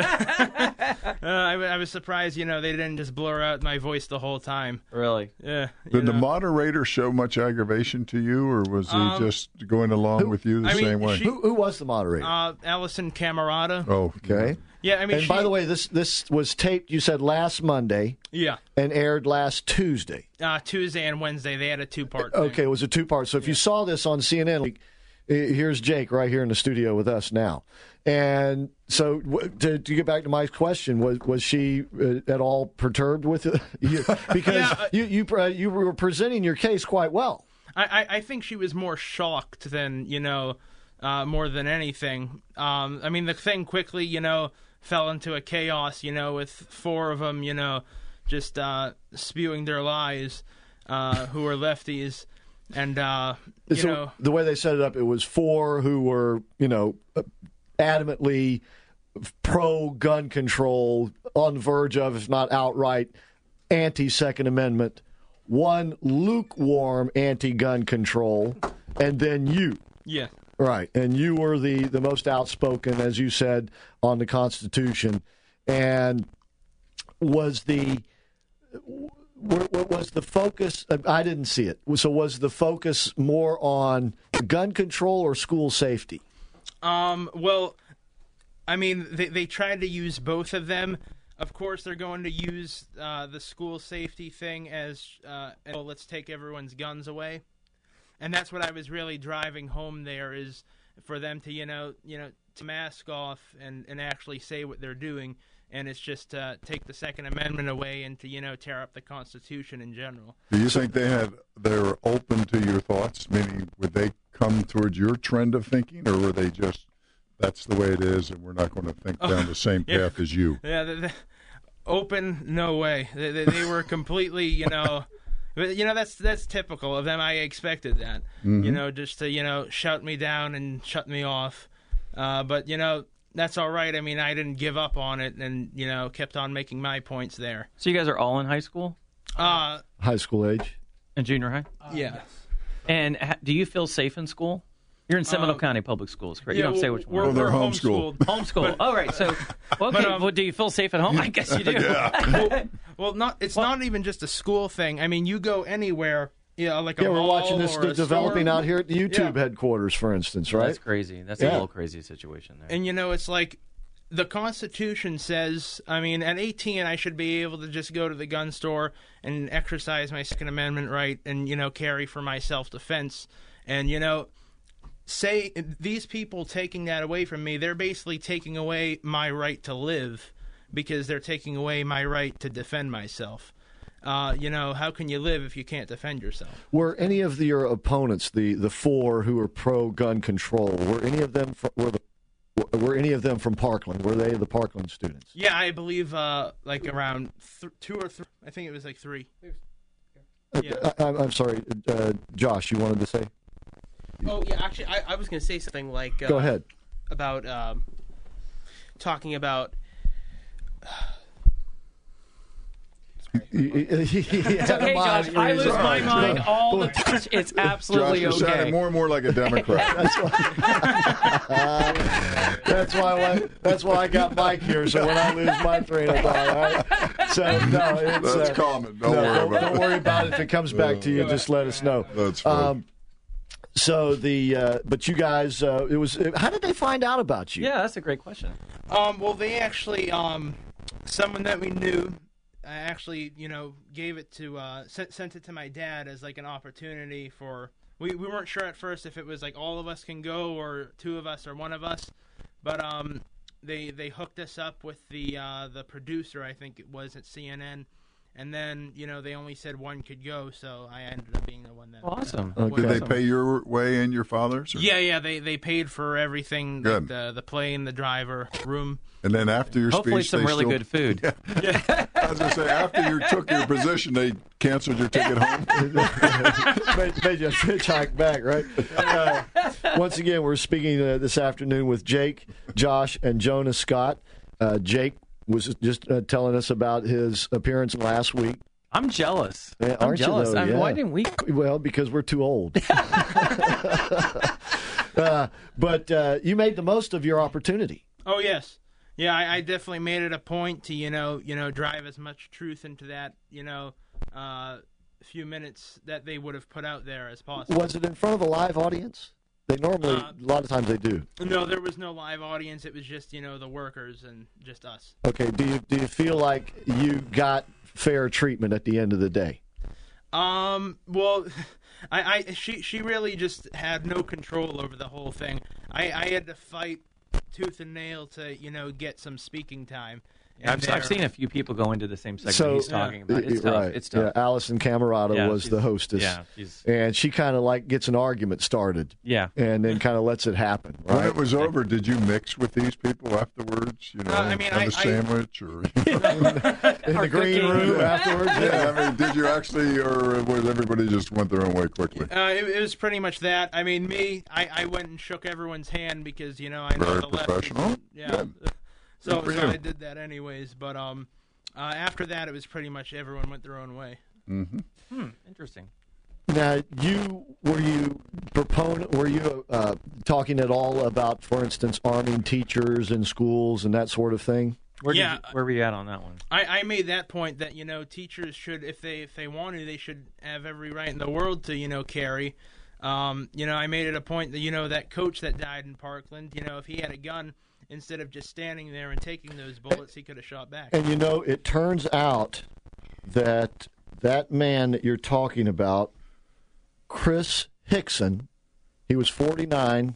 Uh, I, w- I was surprised, you know, they didn't just blur out my voice the whole time. really? Yeah. you Did the know. moderator show much aggravation to you, or was he Um, just going along with you the I mean, same way? she- who, who was the moderator? Uh, Allison Camerata. oh, okay. Yeah, I mean, And she, by the way, this this was taped. You said last Monday yeah, and aired last Tuesday. uh, Tuesday and Wednesday they had a two-part. Okay, thing. it was a two part. So if you saw this on C N N, like, uh, here's Jake right here in the studio with us now. And so w- to, to get back to my question, was was she uh, at all perturbed with it? You- because Yeah, uh, you you uh, you were presenting your case quite well. I, I, I think she was more shocked than, you know, uh, more than anything. Um, I mean, the thing quickly, you know, fell into a chaos, you know, with four of them, you know, just uh, spewing their lies, uh, who were lefties. And, uh, you So know, the way they set it up, it was four who were, you know, adamantly pro gun control, on the verge of, if not outright, anti Second Amendment, one lukewarm anti gun control, and then you. yeah. Right. And you were the, the most outspoken, as you said, on the Constitution. And was the. What was the focus? I didn't see it. So was the focus more on gun control or school safety? Um, well, I mean, they, they tried to use both of them. Of course, they're going to use uh, the school safety thing as, uh, oh, let's take everyone's guns away. And that's what I was really driving home there, is for them to, you know, you know, to mask off and, and actually say what they're doing. And it's just uh, take the Second Amendment away and to, you know, tear up the Constitution in general. Do you think they had they were open to your thoughts? Meaning, would they come towards your trend of thinking, or were they just that's the way it is, and we're not going to think down the same Yeah. path as you? Yeah, the, the, open, no way. They, they, they were completely, you know, you know that's that's typical of them. I expected that, Mhm. you know, just to you know shout me down and shut me off. Uh, but you know that's all right. I mean, I didn't give up on it, and you know kept on making my points there. So you guys are all in high school Uh, High school age? and junior high? yeah. And ha- do you feel safe in school? You're in Seminole Um, County Public Schools, correct? yeah, you don't say well, which we're- one. Well, they're we're homeschooled. Homeschool. All right. So, well, okay. But, um, well, do you feel safe at home? I guess you do. Yeah. Well, not it's not even just a school thing. I mean, you go anywhere, you know, like a Yeah, we're mall watching this or de- a developing store. out here at the YouTube Yeah. headquarters, for instance, right? That's crazy. That's Yeah. a little crazy situation there. And you know, it's like the Constitution says. I mean, at eighteen, I should be able to just go to the gun store and exercise my Second Amendment right, and you know, carry for my self-defense. And you know, say these people taking that away from me, they're basically taking away my right to live because they're taking away my right to defend myself. Uh, you know, how can you live if you can't defend yourself? Were any of the, your opponents, the the four who were pro gun control, were any of them fr- were the were any of them from Parkland? Were they the Parkland students? Yeah, I believe uh, like around th- two or three. I think it was like three. Yeah. Uh, I, I'm sorry, uh, Josh. You wanted to say? Oh yeah, actually, I, I was going to say something like. Uh, Go ahead. About um, talking about. It's okay, Josh. I lose my mind all the time. It's absolutely Josh, you're okay. sounding more and more like a Democrat. That's why. that's why. I, that's why I got Mike here. So when I lose my train of thought, all right? So no, it's That's uh, common. Don't no, worry don't, about don't it. worry about it. If it comes back to you, just let us know. That's fine. Um, so the uh, but you guys, uh, it was. How did they find out about you? Yeah, that's a great question. Um, well, they actually, um, someone that we knew, uh, actually, you know, gave it to, uh, sent, sent it to my dad as like an opportunity for. We we weren't sure at first if it was like all of us can go or two of us or one of us, but um, they they hooked us up with the uh, the producer, I think it was at C N N. And then, you know, they only said one could go, so I ended up being the one that. Awesome. Uh, Did they went. pay your way and your father's? or- Yeah, yeah, they they paid for everything, Good. like the the plane, the driver, room. And then after your Hopefully speech, some they really still, good food. Yeah. I was going to say, after you took your position, they canceled your ticket home. made, made you hitchhike back, right? Uh, once again, we're speaking uh, this afternoon with Jake, Josh, and Jonah Scott. Uh, Jake was just uh, telling us about his appearance last week. I'm jealous. Yeah, I'm aren't jealous. You, though? I mean, Yeah. why didn't we? Well, because we're too old. uh, but uh, you made the most of your opportunity. Oh yes, yeah. I, I definitely made it a point to you know you know drive as much truth into that you know uh, few minutes that they would have put out there as possible. Was it in front of a live audience? They normally, Uh, a lot of times, they do. No, there was no live audience. It was just you know the workers and just us. Okay. Do you do you feel like you got fair treatment at the end of the day? Um. Well, I, I she she really just had no control over the whole thing. I I had to fight tooth and nail to you know get some speaking time. Yeah, I've, And I've there- seen a few people go into the same segment So, he's talking about. It's uh, tough. right. It's tough. Yeah, Allison Camerata Yeah, was she's- the hostess. yeah, she's- and she kind of like gets an argument started. Yeah. and then kind of lets it happen. When Right. it was over, did you mix with these people afterwards? You know, Uh, I mean, have I- a I- sandwich or In the green room afterwards. Yeah, I mean, did you actually, or was everybody just went their own way quickly? Uh, it, it was pretty much that. I mean, me, I, I went and shook everyone's hand because you know I know Very the left. professional. Yeah. Good. So, Good for so you. I did that anyways. But um, uh, after that, it was pretty much everyone went their own way. Mm-hmm. Hmm, interesting. Now, you were you proponent? Were you uh, talking at all about, for instance, arming teachers in schools and that sort of thing? Where did Yeah. you, where were you at on that one? I, I made that point that you know teachers should, if they if they want to, they should have every right in the world to you know carry. Um, you know, I made it a point that you know that coach that died in Parkland, you know, if he had a gun, instead of just standing there and taking those bullets, he could have shot back. And you know, it turns out that that man that you're talking about, Chris Hickson, he was forty-nine.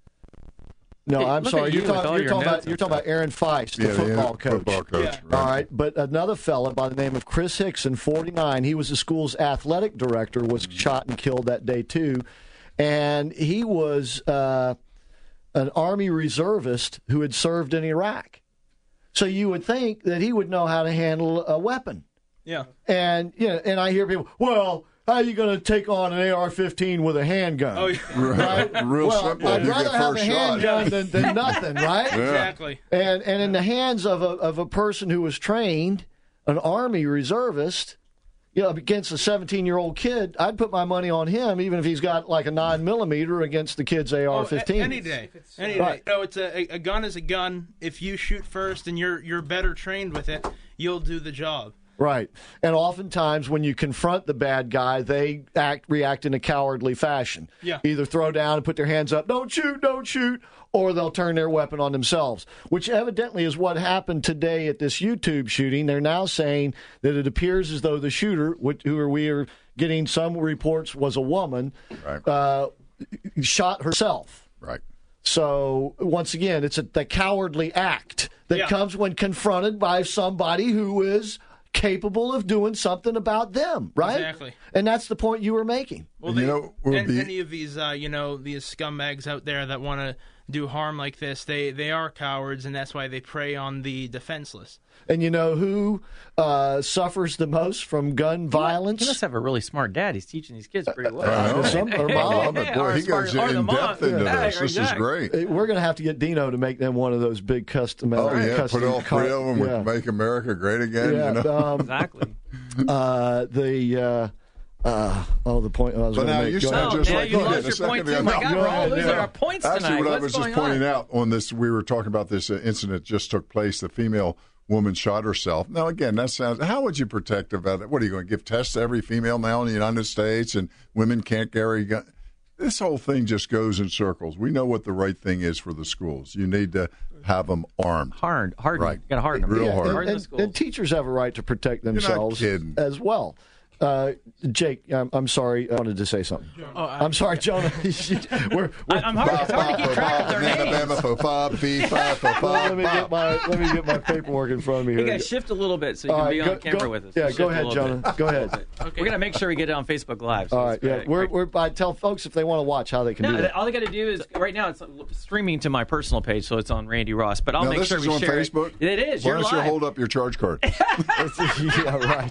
No, Hey, I'm look sorry. at You're, you with talking, all you're, your talking notes about, and you're talking about Aaron Feist, the Yeah, the football coach. football coach, Yeah. right. All right, but another fella by the name of Chris Hickson, forty-nine, he was the school's athletic director, was shot and killed that day too. And he was uh, an Army reservist who had served in Iraq. So you would think that he would know how to handle a weapon. Yeah. And you know, and I hear people, well, how are you going to take on an A R fifteen with a handgun? Oh, yeah. Right? Real well, simple. I'd You rather get have a first shot. handgun than, than nothing, right? Yeah. Exactly. And and in the hands of a of a person who was trained, an Army reservist, you know, against a seventeen-year-old kid, I'd put my money on him, even if he's got like a nine millimeter against the kid's A R fifteen. Oh, any day, any Right. day. No, it's a, a gun is a gun. If you shoot first and you're you're better trained with it, you'll do the job. Right. And oftentimes when you confront the bad guy, they act react in a cowardly fashion. Yeah. Either throw down and put their hands up, don't shoot, don't shoot, or they'll turn their weapon on themselves, which evidently is what happened today at this YouTube shooting. They're now saying that it appears as though the shooter, which, who are, we are getting some reports was a woman, Right. uh, shot herself. Right. So, once again, it's a, the cowardly act that Yeah. comes when confronted by somebody who is capable of doing something about them, right? Exactly. And that's the point you were making. Well, And they, you know, we'll and, be- any of these, uh, you know, these scumbags out there that want to do harm like this, they they are cowards, and that's why they prey on the defenseless. And you know who uh, suffers the most from gun violence? He must have a really smart dad. He's teaching these kids pretty well. I know. Some- or mom. But boy, he goes in depth into this. This is great. Uh, We're going to have to get Dino to make them one of those big custom. Oh, yeah, custom put all car- three of them yeah. with Make America Great Again. Yeah, you know? um, Exactly. Uh, the uh, uh, oh, the point I was But going to now make. you Go sound ahead. just now like you he lost did a your second point, ago. too. My No, God, go we're all ahead, losing yeah. our points Actually, tonight. what I What's was just going pointing on? out on this, we were talking about this uh, incident just took place. The female woman shot herself. Now, again, that sounds. How would you protect about it? What are you going to give tests to every female now in the United States, and women can't carry guns? This whole thing just goes in circles. We know what the right thing is for the schools. You need to have them armed. Hard, hard, Right. got to harden them. Real Yeah, hard. and, Harden the and- schools. and teachers have a right to protect not themselves kidding. as well. Uh, Jake, I'm, I'm sorry. I wanted to say something. Oh, I- I'm sorry, Jonah. we're, we're, I'm hard, it's hard to keep track of their names. let me get my let me get my paperwork in front of me You here. guys shift a little bit so you All can right, be go- on camera go- with us. yeah, Shift go a ahead, little Jonah. bit. Go ahead. We're gonna make sure we get it on Facebook Live. So All it's right, yeah. great. We're, we're, I tell folks if they want to watch how they can No, do that. all they got to do is right now it's streaming to my personal page, so it's on Randy Ross. But I'll Now, make this sure is we on share Facebook? it. It is. Why You're don't you live. hold up your charge card? yeah,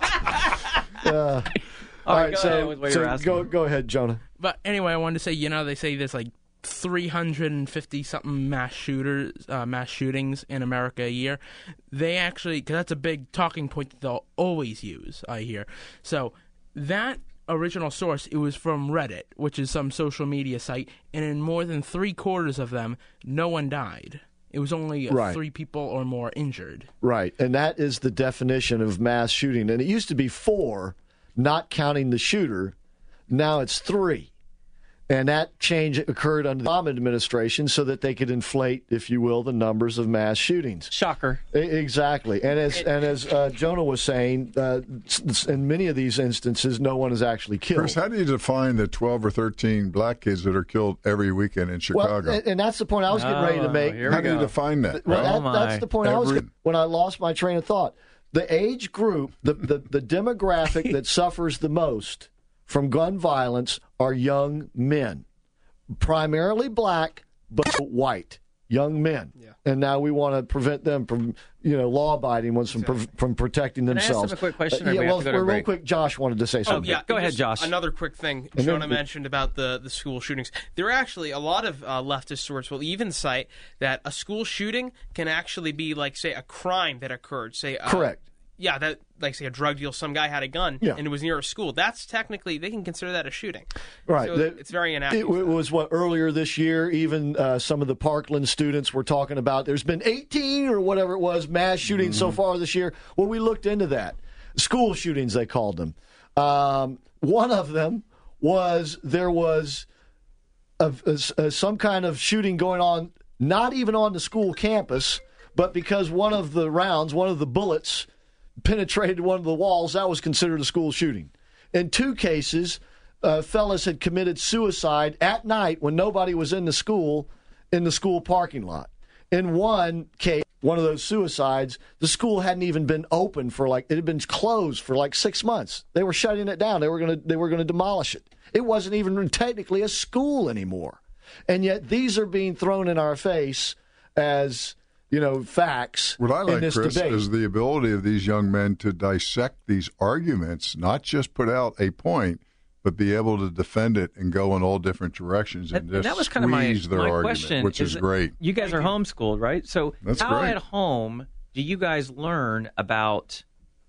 right. Uh, All all right, right, go so, ahead with what so you're asking. go go ahead, Jonah. But anyway, I wanted to say, you know, they say there's like three hundred fifty something mass shooters, uh, mass shootings in America a year. They actually, because that's a big talking point that they'll always use, I hear. So that original source, it was from Reddit, which is some social media site, and in more than three quarters of them, no one died. It was only uh, Right. three people or more injured. Right, and that is the definition of mass shooting. And it used to be four, not counting the shooter. Now it's three. And that change occurred under the Obama administration so that they could inflate, if you will, the numbers of mass shootings. Shocker. E- Exactly. And as and as uh, Jonah was saying, uh, s- s- in many of these instances, no one is actually killed. Chris, how do you define the twelve or thirteen black kids that are killed every weekend in Well, Chicago? and, and that's the point I was getting ready to Oh, make. here how we do you go. define that? Well, right? that, Oh, that's my. the point I was Every- when I lost my train of thought. The age group, the, the, the demographic that suffers the most from gun violence are young men, primarily black, but white young men. Yeah. And now we want to prevent them from, you know, law-abiding ones from from, from protecting Can I ask them themselves. a quick question, or yeah, we have well, to go to real break? quick, Josh wanted to say Oh, something. yeah. Go ahead, just Josh. Another quick thing And Jonah then- mentioned about the, the school shootings. There are actually a lot of uh, leftist sources will even cite that a school shooting can actually be like, say, a crime that occurred. Say, uh, Correct. Yeah, that like say a drug deal. Some guy had a gun Yeah. and it was near a school. That's technically they can consider that a shooting. Right. So The- it's very It, inaccurate. it was what earlier this year. Even uh, some of the Parkland students were talking about. There's been eighteen or whatever it was mass shootings so far this year. Well, we looked into that. School shootings, they called them. Um, one of them was there was a, a- a- some kind of shooting going on, not even on the school campus, but because one of the rounds, one of the bullets, penetrated one of the walls, that was considered a school shooting. In two cases, uh, fellas had committed suicide at night when nobody was in the school, in the school parking lot. In one case, one of those suicides, the school hadn't even been open for like, it had been closed for like six months. They were shutting it down. They were going to, they were going to demolish it. It wasn't even technically a school anymore. And yet these are being thrown in our face as, you know, facts What I in like, this Chris, debate. is the ability of these young men to dissect these arguments, not just put out a point, but be able to defend it and go in all different directions and, And just that was kind of my, squeeze their my argument, question, which is, that great. You guys are homeschooled, right? So That's how great. at home do you guys learn about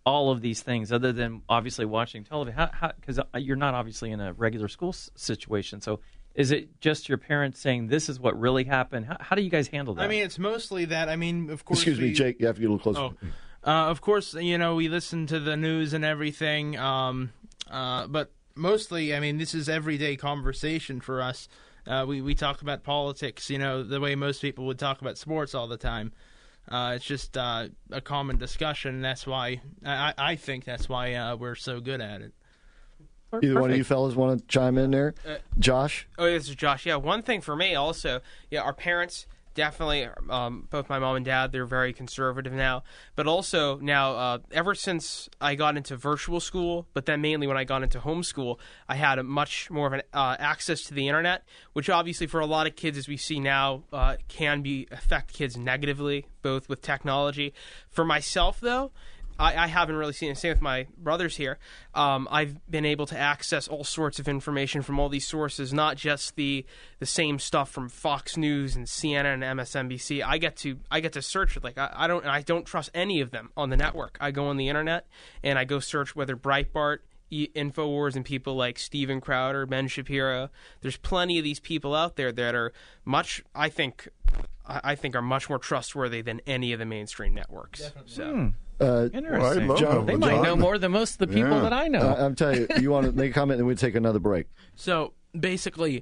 all of these things other than obviously watching television? Because you're not obviously in a regular school s- situation. So is it just your parents saying this is what really happened? How, how do you guys handle that? I mean, it's mostly that. I mean, of course. Excuse me, we, Jake. You have to get a little closer. Oh. Uh, of course, you know, we listen to the news and everything, um, uh, but mostly, I mean, this is everyday conversation for us. Uh, we, we talk about politics, you know, the way most people would talk about sports all the time. Uh, it's just uh, a common discussion, and that's why, I, I think that's why uh, we're so good at it. Either Perfect. one of you fellas want to chime in there? Uh, Josh? Oh, this is Josh. Yeah, one thing for me also, yeah, our parents definitely, um, both my mom and dad, they're very conservative now. But also now, uh, ever since I got into virtual school, but then mainly when I got into homeschool, I had a much more of an uh, access to the internet, which obviously for a lot of kids, as we see now, uh, can be affect kids negatively, both with technology. For myself, though, I, I haven't really seen it. Same with my brothers here. Um, I've been able to access all sorts of information from all these sources, not just the the same stuff from Fox News and C N N and M S N B C. I get to I get to search it. Like I, I don't I don't trust any of them on the network. I go on the internet and I go search whether Breitbart, E- InfoWars, and people like Steven Crowder, Ben Shapiro. There's plenty of these people out there that are much. I think I think are much more trustworthy than any of the mainstream networks. Definitely. So. Hmm. Uh, Interesting. Well, John, they might John, know more than most of the people yeah. that I know. Uh, I'm telling you, you want to make a comment, and we take another break. So basically,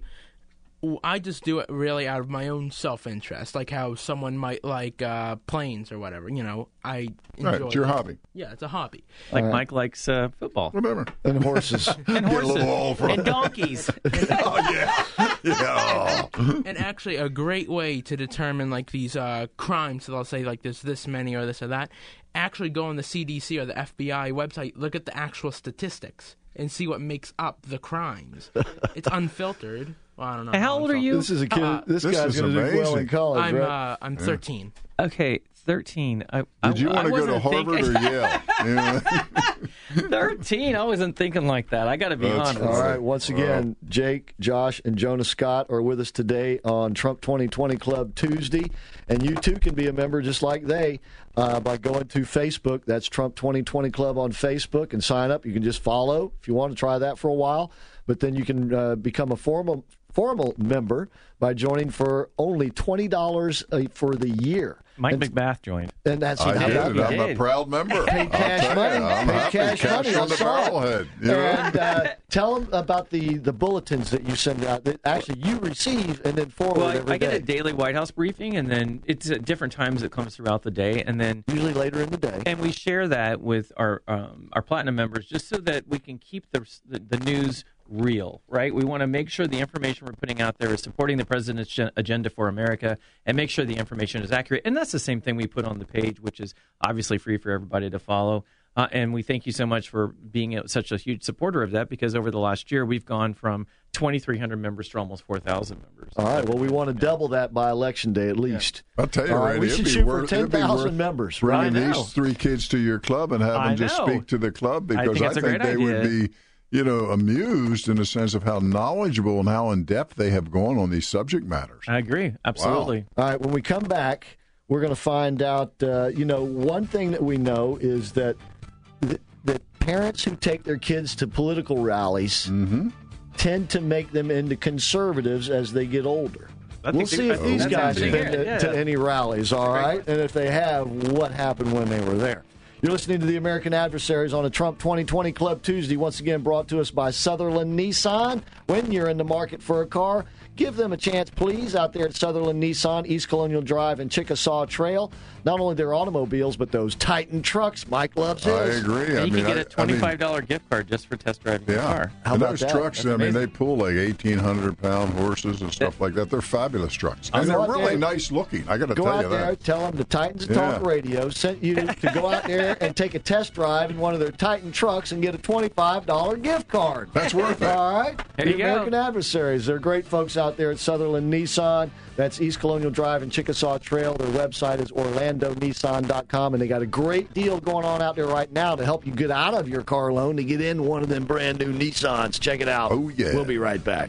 I just do it really out of my own self-interest, like how someone might like uh, planes or whatever. You know, I enjoy Right, it's your it. hobby. Yeah, it's a hobby. Like All right. Mike likes uh, football. Whatever. And horses. And Get a little horses. old for And it. donkeys. Oh, yeah. Yeah. And actually, a great way to determine like these uh, crimes, so they'll say like there's this many or this or that. Actually, go on the C D C or the F B I website, look at the actual statistics, and see what makes up the crimes. It's unfiltered. Well, I don't know. Hey, how old are you? This is a kid. Uh, this, This guy's is going to do well in amazing. college, I'm right? uh, I'm thirteen. Okay, thirteen. I, Did you I, want to I go to wasn't Harvard thinking- or Yale? Yeah. thirteen. I wasn't thinking like that. I got to be That's honest. All right. Once again, Jake, Josh, and Jonas Scott are with us today on Trump twenty twenty Club Tuesday. And you too can be a member just like they uh, by going to Facebook. That's Trump twenty twenty Club on Facebook and sign up. You can just follow if you want to try that for a while. But then you can uh, become a formal formal member by joining for only twenty dollars for the year. Mike and, McBath joined. And that's I how did. that I'm goes. a proud member. Paid cash I'll tell you, money. I'm Paid happy. cash Cash money. on I the saw it. barrelhead. You know? And uh, tell them about the, the bulletins that you send out that actually you receive and then forward Well, I, every I get day. a daily White House briefing, and then it's at different times it comes throughout the day, and then usually later in the day. And we share that with our um, our platinum members, just so that we can keep the the, the news real, right? We want to make sure the information we're putting out there is supporting the president's gen- agenda for America, and make sure the information is accurate. And that's the same thing we put on the page, which is obviously free for everybody to follow. Uh, and we thank you so much for being a, such a huge supporter of that, because over the last year we've gone from twenty-three hundred members to almost four thousand members. All right. Well, we want to double that by election day at least. I'll tell you, All right, Randy, we it'd should be shoot worth, for it'd be ten thousand worth members. Bringing Right now. these three kids to your club and have I them just know. speak to the club, I because think I it's a think, great they would idea. be, you know, amused in the sense of how knowledgeable and how in depth they have gone on these subject matters. I agree, absolutely. All right. When we come back, we're going to find out. Uh, you know, one thing that we know is that th- that parents who take their kids to political rallies Mm-hmm. tend to make them into conservatives as they get older. I We'll think see they- if these that's guys have happening been here, to, yeah. to any rallies, all right? And if they have, what happened when they were there? You're listening to the American Adversaries on a Trump twenty twenty Club Tuesday, once again brought to us by Sutherland Nissan. When you're in the market for a car, give them a chance, please, out there at Sutherland Nissan, East Colonial Drive, and Chickasaw Trail. Not only their automobiles, but those Titan trucks. Mike loves his. I agree. And I you mean, can get I- a twenty-five dollars gift card just for test driving your Yeah, car. How and about those that? trucks, That's I mean, they amazing. pull like eighteen hundred pound horses and stuff like that. They're fabulous trucks. I'll And they're go out really there- nice looking. I got to Go tell out you there, that. tell them the Titans Yeah. Talk Radio sent you to go out there and take a test drive in one of their Titan trucks and get a twenty-five dollars gift card. That's worth it. All right? There the you go. American Adversaries. They're great folks out there at Sutherland Nissan. That's East Colonial Drive and Chickasaw Trail. Their website is orlando nissan dot com, and they got a great deal going on out there right now to help you get out of your car loan to get in one of them brand new Nissans. Check it out. Oh, yeah. We'll be right back.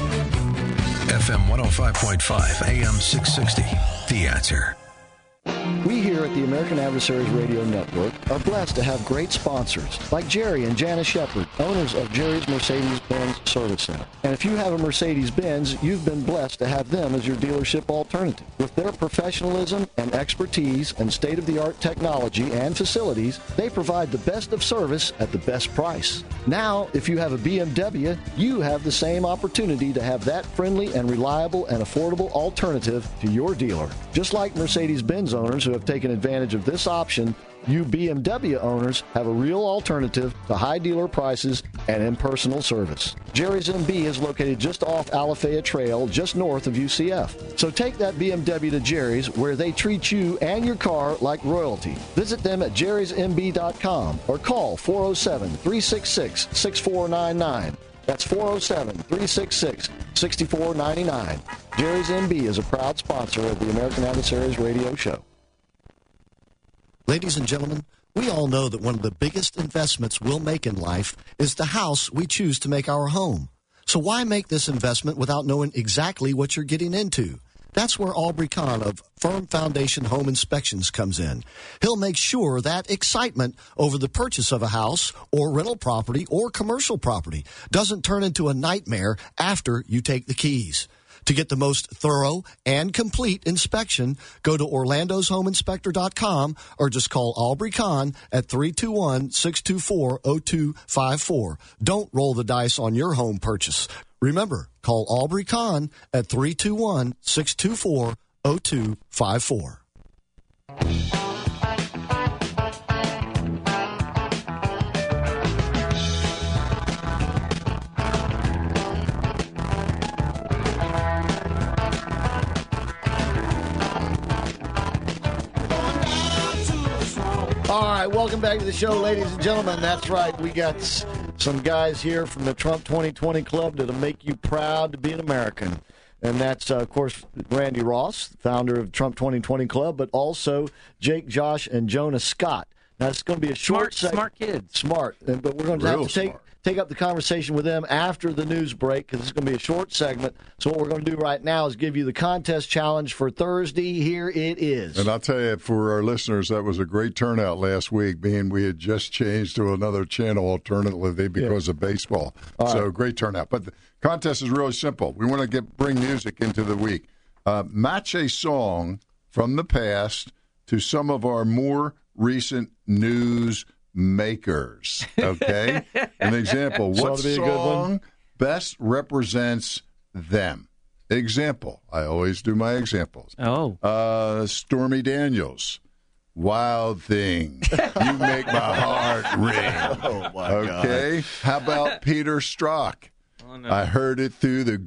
F M one oh five point five, A M six sixty. The Answer. We here at the American Adversaries Radio Network are blessed to have great sponsors like Jerry and Janice Shepard, owners of Jerry's Mercedes-Benz Service Center. And if you have a Mercedes-Benz, you've been blessed to have them as your dealership alternative. With their professionalism and expertise and state-of-the-art technology and facilities, they provide the best of service at the best price. Now, if you have a B M W, you have the same opportunity to have that friendly and reliable and affordable alternative to your dealer. Just like Mercedes-Benz owners who have taken advantage of this option, you B M W owners have a real alternative to high dealer prices and impersonal service. Jerry's M B is located just off Alafaya Trail, just north of U C F. So take that B M W to Jerry's, where they treat you and your car like royalty. Visit them at jerrys m b dot com or call four oh seven, three six six, six four nine nine. That's four oh seven, three six six, six four nine nine. Jerry's M B is a proud sponsor of the American Adversaries Radio Show. Ladies and gentlemen, we all know that one of the biggest investments we'll make in life is the house we choose to make our home. So why make this investment without knowing exactly what you're getting into? That's where Aubrey Kahn of Firm Foundation Home Inspections comes in. He'll make sure that excitement over the purchase of a house or rental property or commercial property doesn't turn into a nightmare after you take the keys. To get the most thorough and complete inspection, go to orlandos home inspector dot com or just call Aubrey Kahn at three two one, six two four, zero two five four. Don't roll the dice on your home purchase. Remember, call Aubrey Kahn at three two one, six two four, zero two five four. All right, welcome back to the show, ladies and gentlemen. That's right, we got s- some guys here from the Trump twenty twenty Club that'll make you proud to be an American. And that's, uh, of course, Randy Ross, founder of Trump twenty twenty Club, but also Jake, Josh, and Jonah Scott. Now, it's going to be a short Smart, seg- smart kids. Smart. And- But we're going to have Real to take, smart. take up the conversation with them after the news break because it's going to be a short segment. So what we're going to do right now is give you the contest challenge for Thursday. Here it is. And I'll tell you, for our listeners, that was a great turnout last week, being we had just changed to another channel alternatively because Yeah. of baseball. All so right. great turnout. But the contest is really simple. We want to get bring music into the week. Uh, match a song from the past to some of our more recent news makers. Okay? An example. So What it'll be a good one. song best represents them? Example. I always do my examples. Oh. Uh, Stormy Daniels. Wild Thing. You make my heart ring. Oh, my Okay. How about Peter Strzok? Oh, no. I heard it through the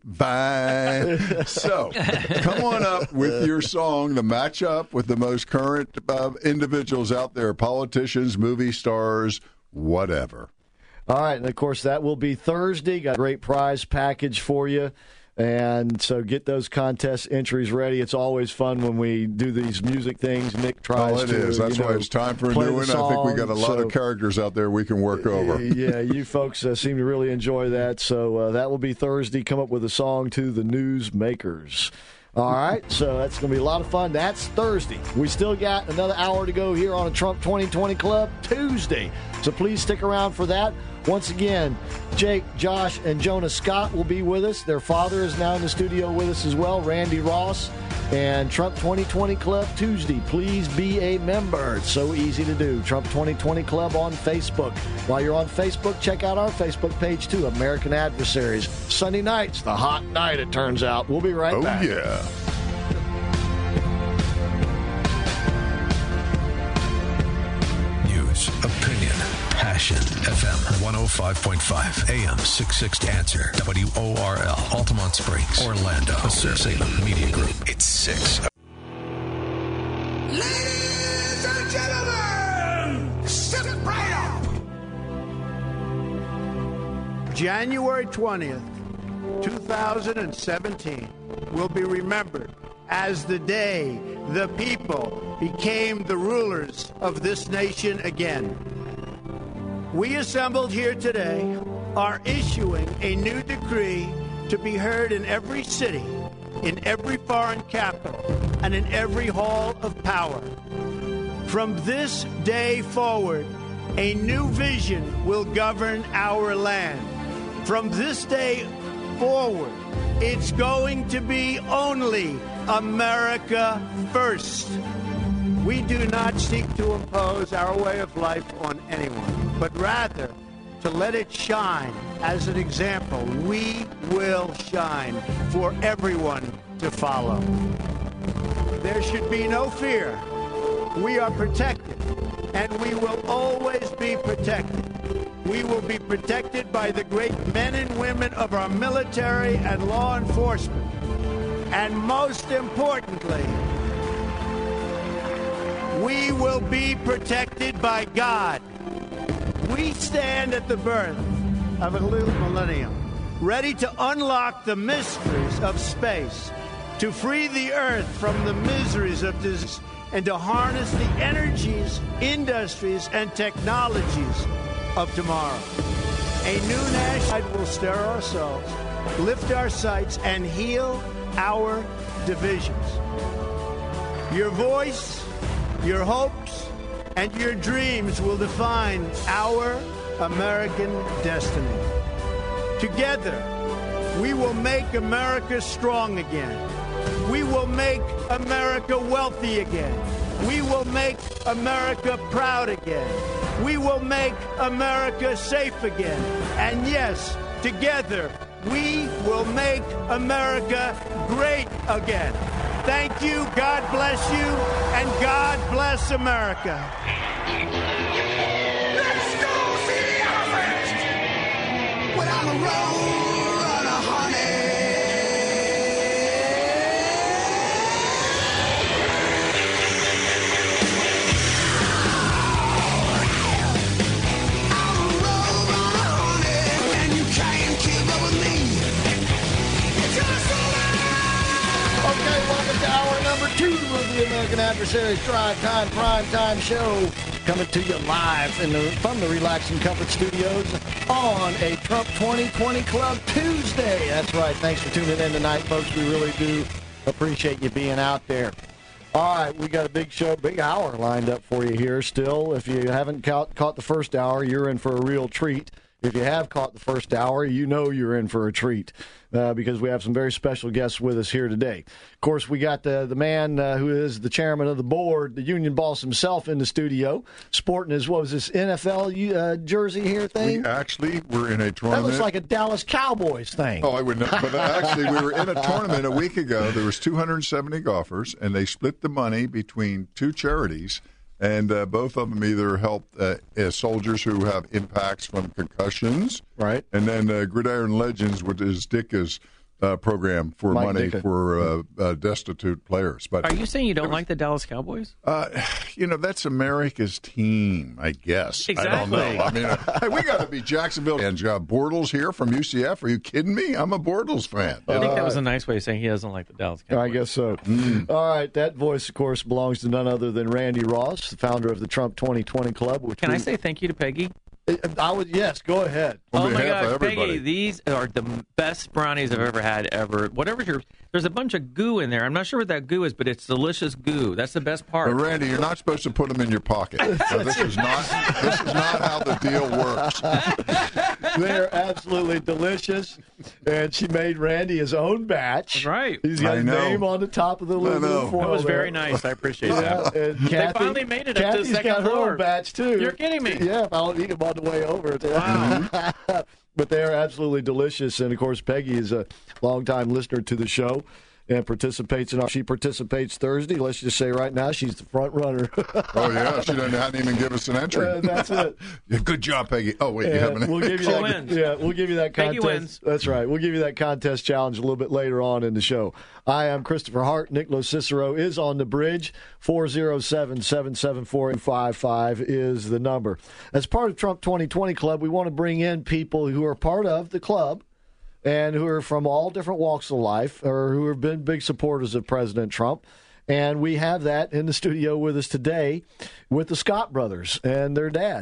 grapevine. So, come on up with your song to match up with the most current uh, individuals out there, politicians, movie stars, whatever. All right, and of course that will be Thursday. Got a great prize package for you. And so get those contest entries ready. It's always fun when we do these music things. Nick tries Oh, it to, is. That's you why know, it's time for a play new the one. I think we got a song, lot so- of characters out there we can work over. Yeah, you folks uh, seem to really enjoy that. So uh, that will be Thursday. Come up with a song to the news makers. All right, so that's going to be a lot of fun. That's Thursday. We still got another hour to go here on a Trump twenty twenty Club Tuesday. So please stick around for that. Once again, Jake, Josh, and Jonah Scott will be with us. Their father is now in the studio with us as well, Randy Ross. And Trump twenty twenty Club Tuesday. Please be a member. It's so easy to do. Trump twenty twenty Club on Facebook. While you're on Facebook, check out our Facebook page too, American Adversaries. Sunday night's the hot night, it turns out. We'll be right Oh, back. yeah. News, opinion, passion. F M one oh five point five, A M six sixty. Answer. W O R L. Altamont Springs, Orlando. A Salem Media Group. It's six. Ladies and gentlemen, sit right up. January twentieth, twenty seventeen will be remembered as the day the people became the rulers of this nation again. We assembled here today are issuing a new decree to be heard in every city in every foreign capital and in every hall of power. From this day forward, a new vision will govern our land. From this day forward, it's going to be only America first. We do not seek to impose our way of life on anyone, but rather to let it shine as an example. We will shine for everyone to follow. There should be no fear. We are protected, and we will always be protected. We will be protected by the great men and women of our military and law enforcement. And most importantly, we will be protected by God. We stand at the birth of a new millennium, ready to unlock the mysteries of space, to free the earth from the miseries of disease, and to harness the energies, industries, and technologies of tomorrow. A new national will stir our souls, lift our sights, and heal our divisions. Your voice, your hopes, and your dreams will define our American destiny. Together, we will make America strong again. We will make America wealthy again. We will make America proud again. We will make America safe again. And yes, together, we will make America great again. Thank you, God bless you, and God bless America. Let's go see the elephant without a road runner, honey. I'm a road runner, honey, and you can't keep up with me. Just Okay, welcome to hour number two of the American Adversaries Drive Time Prime Time Show, coming to you live in the, from the Relaxing Comfort Studios on a Trump twenty twenty Club Tuesday. That's right. Thanks for tuning in tonight, folks. We really do appreciate you being out there. All right, we got a big show, big hour lined up for you here still. If you haven't caught, caught the first hour, you're in for a real treat. If you have caught the first hour, you know you're in for a treat uh, because we have some very special guests with us here today. Of course, we got the, the man uh, who is the chairman of the board, the union boss himself, in the studio, sporting his, what was this, N F L uh, jersey here thing? We actually were in a That tournament. looks like a Dallas Cowboys thing. Oh, I would know. But actually, we were in a tournament a week ago. There was two hundred seventy golfers, and they split the money between two charities. And uh, both of them either help uh, uh, soldiers who have impacts from concussions, right? And then uh, Gridiron Legends, which is Dicka's uh, program for Mike money Ditka. for uh, uh, destitute players. But Are you saying you don't like the Dallas Cowboys? Uh, you know, that's America's team, I guess. I don't know. Exactly. I mean, uh, hey, we got to be Jacksonville. And uh, Bortles here from U C F. Are you kidding me? I'm a Bortles fan. I think that was a nice way of saying he doesn't like the Dallas Cowboys. I guess so. All right, that voice, of course, belongs to none other than Randy Ross, the founder of the Trump twenty twenty Club. Which Can we, I say thank you to Peggy? I would, yes, go ahead. Oh my gosh, Peggy, these are the best brownies I've ever had ever. Whatever your, there's a bunch of goo in there. I'm not sure what that goo is, but it's delicious goo. That's the best part. But Randy, you're not supposed to put them in your pocket. So this is not this is not how the deal works. They're absolutely delicious. And she made Randy his own batch. That's right. He's got I his know. name on the top of the I know. little foil. That was there. very nice. I appreciate Yeah, that. and They Kathy, finally made it up to the Kathy's second got her floor. own batch, too. You're kidding me. Yeah, I'll eat them on the way over. Wow. But they're absolutely delicious. And, of course, Peggy is a longtime listener to the show and participates in our, she participates Thursday. Let's just say right now she's the front runner. Oh, yeah. She didn't, hadn't even give us an entry. Uh, that's it. Yeah, good job, Peggy. Oh, wait. You And haven't. we'll give you that, wins. yeah, we'll give you that Peggy contest. wins. That's right. We'll give you that contest challenge a little bit later on in the show. I am Christopher Hart. Nicholas Cicero is on the bridge. four oh seven, seven seven four, eight five five is the number. As part of Trump twenty twenty Club, we want to bring in people who are part of the club and who are from all different walks of life or who have been big supporters of President Trump. And we have that in the studio with us today with the Scott brothers and their dad.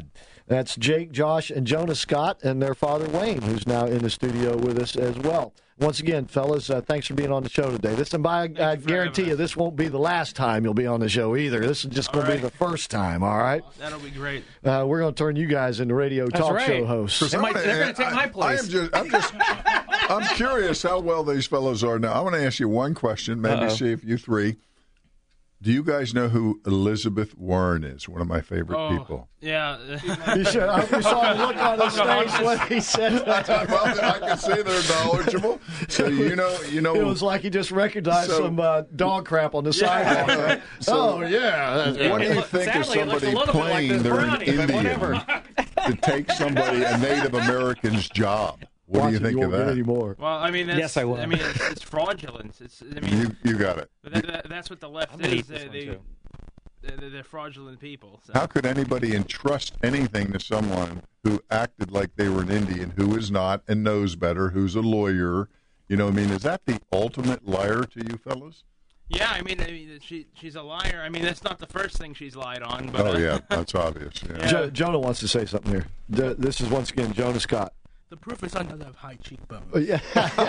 That's Jake, Josh, and Jonah Scott, and their father, Wayne, who's now in the studio with us as well. Once again, fellas, uh, thanks for being on the show today. This, and by, I guarantee you, this won't be the last time you'll be on the show either. This is just going All to be right. the first time, all right? That'll be great. Uh, we're going to turn you guys into radio That's talk right. show hosts. They might- they're gonna take my place. I am just, I'm just, I'm curious how well these fellows are now. I want to ask you one question, maybe Uh-oh. see if you three. Do you guys know who Elizabeth Warren is? One of my favorite Oh, people. Yeah. You should. I you saw the look on his face when he said that. Well, I can see they're knowledgeable. So you know, you know, It was like he just recognized So- some uh, dog crap on the Yeah. sidewalk. right? So- oh, yeah. What do you think of somebody playing they're an Indian to take somebody, a Native American's job? What Watch do you it, think you of won't get that? any more. Well, I mean, that's, Yes, I will. I mean, it's, it's fraudulent. It's, I mean, You, you got it. but that, that, that's what the left gonna eat is. this They, one, they, too. they're, they're fraudulent people. So. How could anybody entrust anything to someone who acted like they were an Indian, who is not and knows better, who's a lawyer? You know, what I mean, is that the ultimate liar to you fellas? Yeah, I mean, I mean, she she's a liar. I mean, that's not the first thing she's lied on. But, Oh uh, yeah, that's obvious. Yeah. Jo- Jonah wants to say something here. D- This is once again Jonah Scott. The proof is on the high cheekbones. Oh, yeah.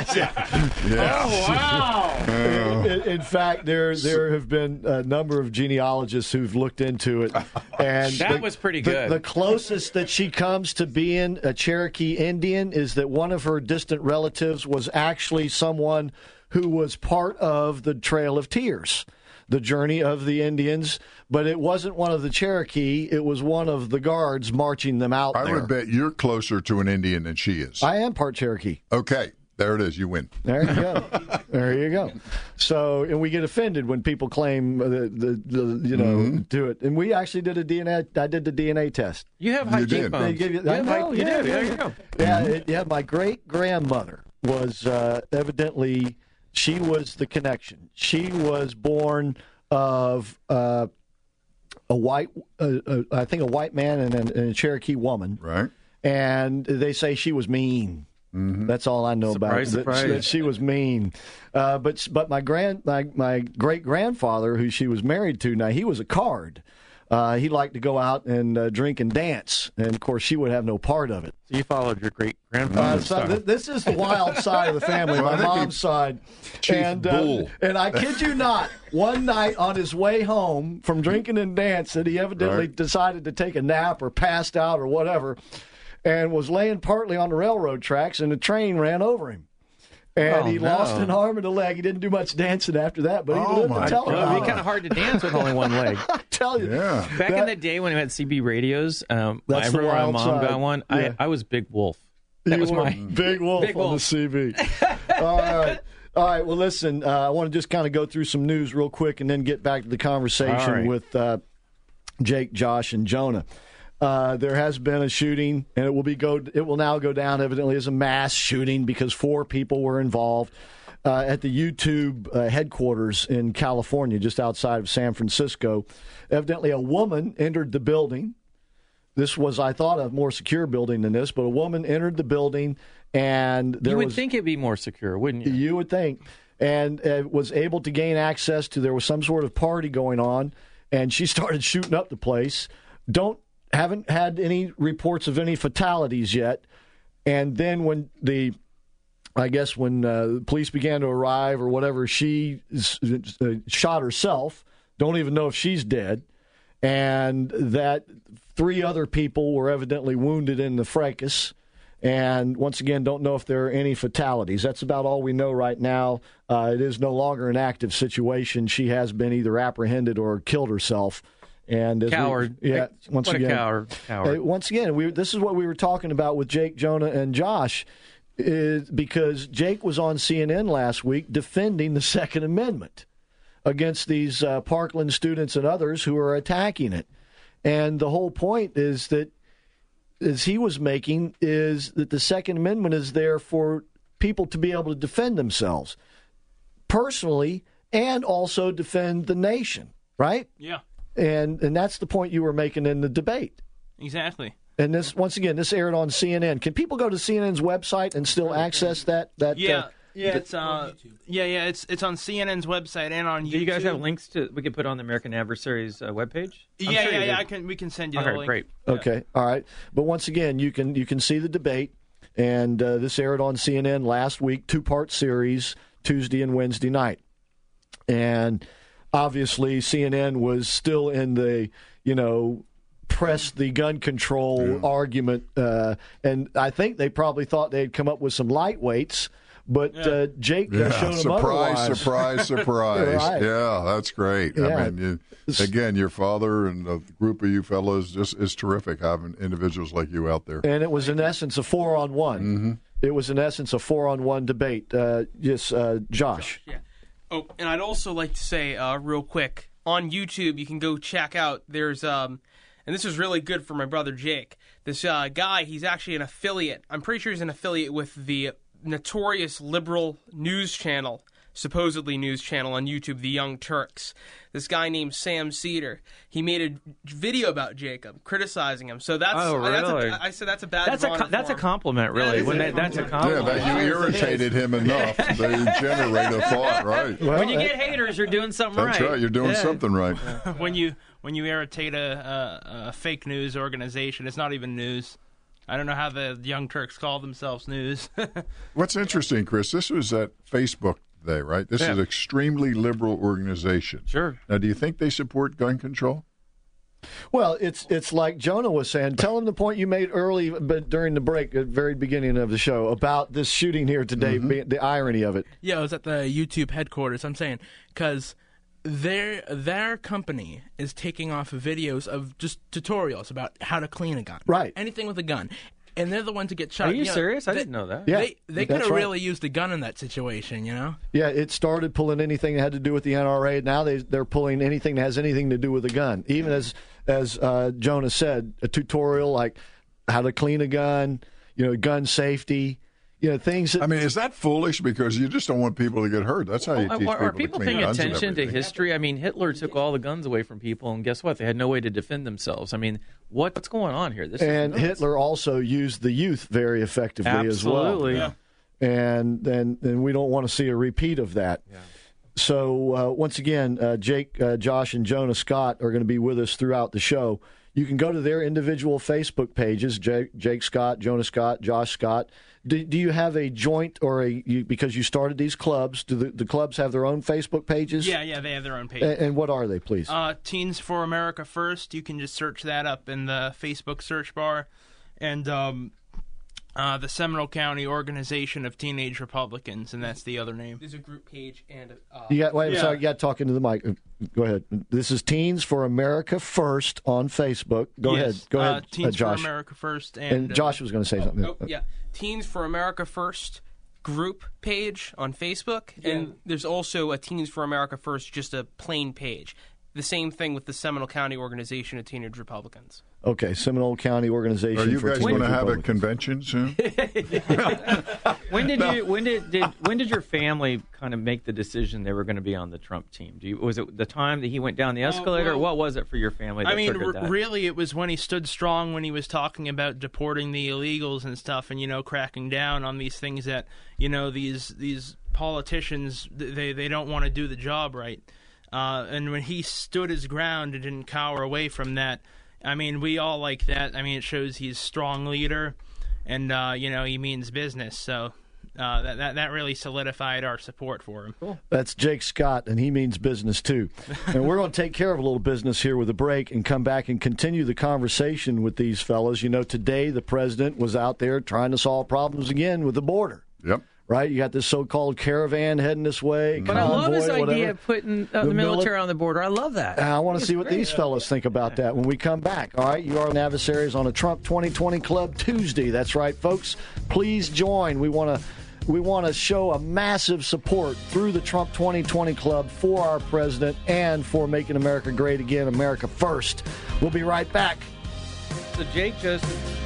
Oh, wow. In, in- in fact, there there have been a number of genealogists who've looked into it, and That the- was pretty the- good. The, closest that she comes to being a Cherokee Indian is that one of her distant relatives was actually someone who was part of the Trail of Tears, the journey of the Indians, but it wasn't one of the Cherokee. It was one of the guards marching them out I there. would bet you're closer to an Indian than she is. I am part Cherokee. Okay, there it is. You win. There you go. There you go. So, and we get offended when people claim the, the, the you know, Mm-hmm. do it. And we actually did a D N A. I did the D N A test. You have high You did. cheekbones. They give you, You I have know, high- you yeah, do. yeah, There you go. Yeah, it, yeah. My great grandmother was uh, evidently she was the connection. She was born of uh, a white, uh, uh, I think, a white man and a, and a Cherokee woman. Right. And they say she was mean. Mm-hmm. That's all I know Surprise, about it. That, surprise. that she was mean. Uh, but but my grand my, my great grandfather, who she was married to, now he was a card. Uh, he liked to go out and uh, drink and dance, and of course she would have no part of it. So you followed your great Uh, grandfather. so th- this is the wild side of the family, Well, I my think he- mom's side. Chief and, uh, Bull. and I kid you not, one night on his way home from drinking and dancing, he evidently Right. decided to take a nap or passed out or whatever, and was laying partly on the railroad tracks, and the train ran over him. And Oh, he no. lost an arm and a leg. He didn't do much dancing after that, but he Oh, lived my to tell It would about be it. kind of hard to dance with only one leg. I tell you. Yeah. Back in That- the day when we had C B radios, um, I That's the remember my wild mom side. got one. Yeah. I, I was Big Wolf. That You was were my Big Wolf Big on the Wolf. C B. All right. All right. Well, listen, uh, I want to just kind of go through some news real quick and then get back to the conversation All right. with uh, Jake, Josh, and Jonah. Uh, there has been a shooting, and it will be go. It will now go down evidently as a mass shooting because four people were involved uh, at the YouTube uh, headquarters in California, just outside of San Francisco. Evidently, a woman entered the building. This was, I thought, a more secure building than this, but a woman entered the building, and there You would was, think it'd be more secure, wouldn't you? you would think, and uh, was able to gain access to. There was some sort of party going on, and she started shooting up the place. Don't haven't had any reports of any fatalities yet. And then when the, I guess when uh, the police began to arrive or whatever, she uh, shot herself. Don't even know if she's dead. And that three other people were evidently wounded in the fracas. And once again, don't know if there are any fatalities. That's about all we know right now. Uh, it is no longer an active situation. She has been either apprehended or killed herself. And as we- Coward. yeah. Once What a again, coward. Coward. uh, once again, we this is what we were talking about with Jake, Jonah, and Josh, is because Jake was on C N N last week defending the Second Amendment against these uh, Parkland students and others who are attacking it. And the whole point is that, as he was making, is that the Second Amendment is there for people to be able to defend themselves personally and also defend the nation, right? Yeah, And and that's the point you were making in the debate. exactly. And this, once again, this aired on C N N. Can people go to C N N's website and still access that that Yeah. uh, Yeah, it's uh, yeah, yeah, it's it's on C N N's website and on YouTube. Do you guys have links to we could put on the American Adversaries uh, webpage? I'm Yeah, sure yeah, you yeah. do. I can. We can send you Okay, the link. great. Okay, all right. But once again, you can you can see the debate, and uh, this aired on C N N last week, two part series, Tuesday and Wednesday night, and obviously C N N was still in the you know press the gun control Yeah. argument, uh, and I think they probably thought they'd come up with some lightweights. But uh, Jake uh, Yeah, showed them surprise, otherwise. surprise, surprise. Right. Yeah, that's great. Yeah. I mean, you, again, your father and a group of you fellows just is terrific having individuals like you out there. And it was in essence a four on one. Mm-hmm. It was in essence a four on one debate. Uh, yes, uh, Josh. Yeah. Oh, and I'd also like to say, uh, real quick, on YouTube, you can go check out. There's um, and this is really good for my brother Jake. This uh, guy, he's actually an affiliate. I'm pretty sure he's an affiliate with the notorious liberal news channel, supposedly news channel on YouTube, The Young Turks. This guy named Sam Cedar. He made a video about Jacob, criticizing him. So that's Oh, that's really? a, I said that's a bad. That's a co- that's a compliment, really. Yeah, when it is. that, that's a Yeah, compliment. that you irritated him enough, they generate a thought, right? when you get haters, you're doing something That's right. right. You're doing Yeah. something right. when you when you irritate a, a, a fake news organization, it's not even news. I don't know how the Young Turks call themselves news. What's interesting, Chris, this was at Facebook Day, right? This Yeah. is an extremely liberal organization. Sure. Now, do you think they support gun control? Well, it's it's like Jonah was saying. Tell him the point you made early, but during the break, at the very beginning of the show, about this shooting here today, being, the irony of it. Yeah, I was at the YouTube headquarters. I'm saying because their their company is taking off videos of just tutorials about how to clean a gun, right? Anything with a gun, and they're the ones to get shot. Are you know, serious? I they- didn't know that. Yeah, they they that's could have right. really used a gun in that situation, you know. Yeah, it started pulling anything that had to do with the N R A. Now they they're pulling anything that has anything to do with a gun. Even as as uh, Jonah said, a tutorial like how to clean a gun, you know, gun safety, you know, things. That, I mean, is that foolish? Because you just don't want people to get hurt. That's how you Well, teach are, people are people to clean paying guns and attention to everything. history? I mean, Hitler took all the guns away from people, and guess what? They had no way to defend themselves. I mean, what, what's going on here? This and is nuts. Hitler also used the youth very effectively Absolutely. as well. Yeah. And and and we don't want to see a repeat of that. Yeah. So uh, once again, uh, Jake, uh, Josh, and Jonah Scott are going to be with us throughout the show. You can go to their individual Facebook pages: Jake, Jake Scott, Jonah Scott, Josh Scott. Do, do you have a joint or a you, because you started these clubs? Do the, the clubs have their own Facebook pages? yeah, yeah, they have their own page. And, and what are they, please? Uh, Teens for America First. You can just search that up in the Facebook search bar, and um, uh, the Seminole County Organization of Teenage Republicans, and that's the other name. There's a group page and. Uh, You got wait. Yeah. Sorry, you got talking to the mic. Go ahead. This is Teens for America First on Facebook. Go Yes. ahead. Go Uh, ahead, Teens uh, Josh. for America First, and, And Josh was going to say something. Oh, yeah. Teens for America First group page on Facebook. And there's also a Teens for America First, just a plain page. The same thing with the Seminole County Organization of Teenage Republicans. Okay, Seminole County Organization. Are you for guys Teenage going to have a Republicans. convention soon? When did you? When did, did? When did your family kind of make the decision they were going to be on the Trump team? Do you, was it the time that he went down the escalator? well, what was it for your family? That I mean, triggered r- that? really, it was when he stood strong when he was talking about deporting the illegals and stuff, and you know, cracking down on these things that you know these these politicians they they don't want to do the job right. Uh, and when he stood his ground and didn't cower away from that, I mean, we all like that. I mean, it shows he's a strong leader, and uh, you know, he means business. So uh, that, that that really solidified our support for him. Cool. That's Jake Scott, and he means business too. And we're going to take care of a little business here with a break and come back and continue the conversation with these fellas. You know, today the president was out there trying to solve problems again with the border. Yep. Right? You got this so-called caravan heading this way. But I love his convoy, idea whatever. of putting uh, the, The military mili- on the border. I love that. And I want to It's see what great. these fellas think about that when we come back. All right, you are an adversaries on a Trump twenty twenty Club Tuesday. That's right, folks. Please join. We want to we want to show a massive support through the Trump twenty twenty Club for our president and for making America great again, America first. We'll be right back. So Jake just.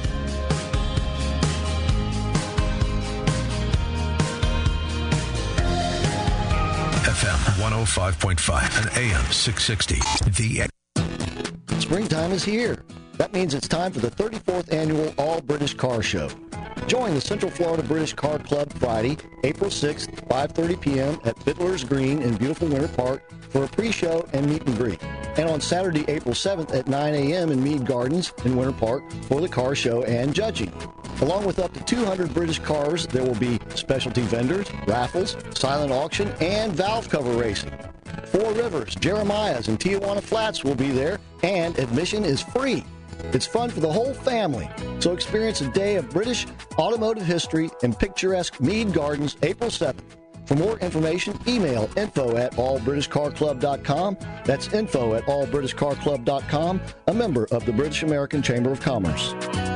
F M one oh five point five and A M six sixty. The Springtime is here. That means it's time for the thirty-fourth Annual All-British Car Show. Join the Central Florida British Car Club Friday, April sixth, five thirty p.m. at Fiddler's Green in beautiful Winter Park for a pre-show and meet and greet. And on Saturday, April seventh at nine a.m. in Mead Gardens in Winter Park for the car show and judging. Along with up to two hundred British cars, there will be specialty vendors, raffles, silent auction, and valve cover racing. Four Rivers, Jeremiah's, and Tijuana Flats will be there, and admission is free. It's fun for the whole family, so experience a day of British automotive history in picturesque Mead Gardens, April seventh. For more information, email info at all british car club dot com. That's info at all british car club dot com, a member of the British American Chamber of Commerce.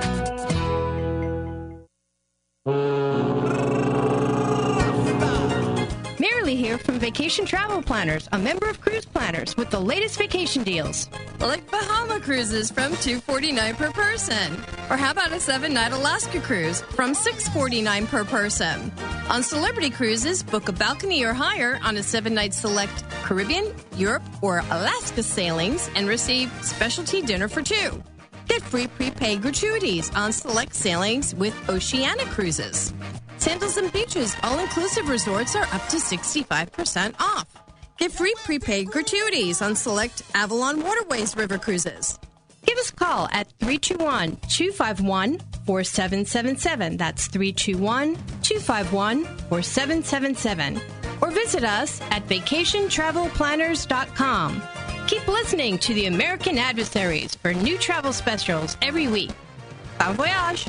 Marilee here from Vacation Travel Planners, a member of Cruise Planners, with the latest vacation deals. Like Bahama cruises from two hundred forty-nine dollars per person. Or how about a seven-night Alaska cruise from six hundred forty-nine dollars per person? On Celebrity Cruises, book a balcony or higher on a seven-night select Caribbean, Europe, or Alaska sailings and receive specialty dinner for two. Get free prepaid gratuities on select sailings with Oceania Cruises. Sandals and Beaches all-inclusive resorts are up to sixty-five percent off. Get free prepaid gratuities on select Avalon Waterways River Cruises. Give us a call at three two one, two five one, four seven seven seven. That's three two one, two five one, four seven seven seven. Or visit us at vacation travel planners dot com. Keep listening to the American Adversaries for new travel specials every week. Bon voyage!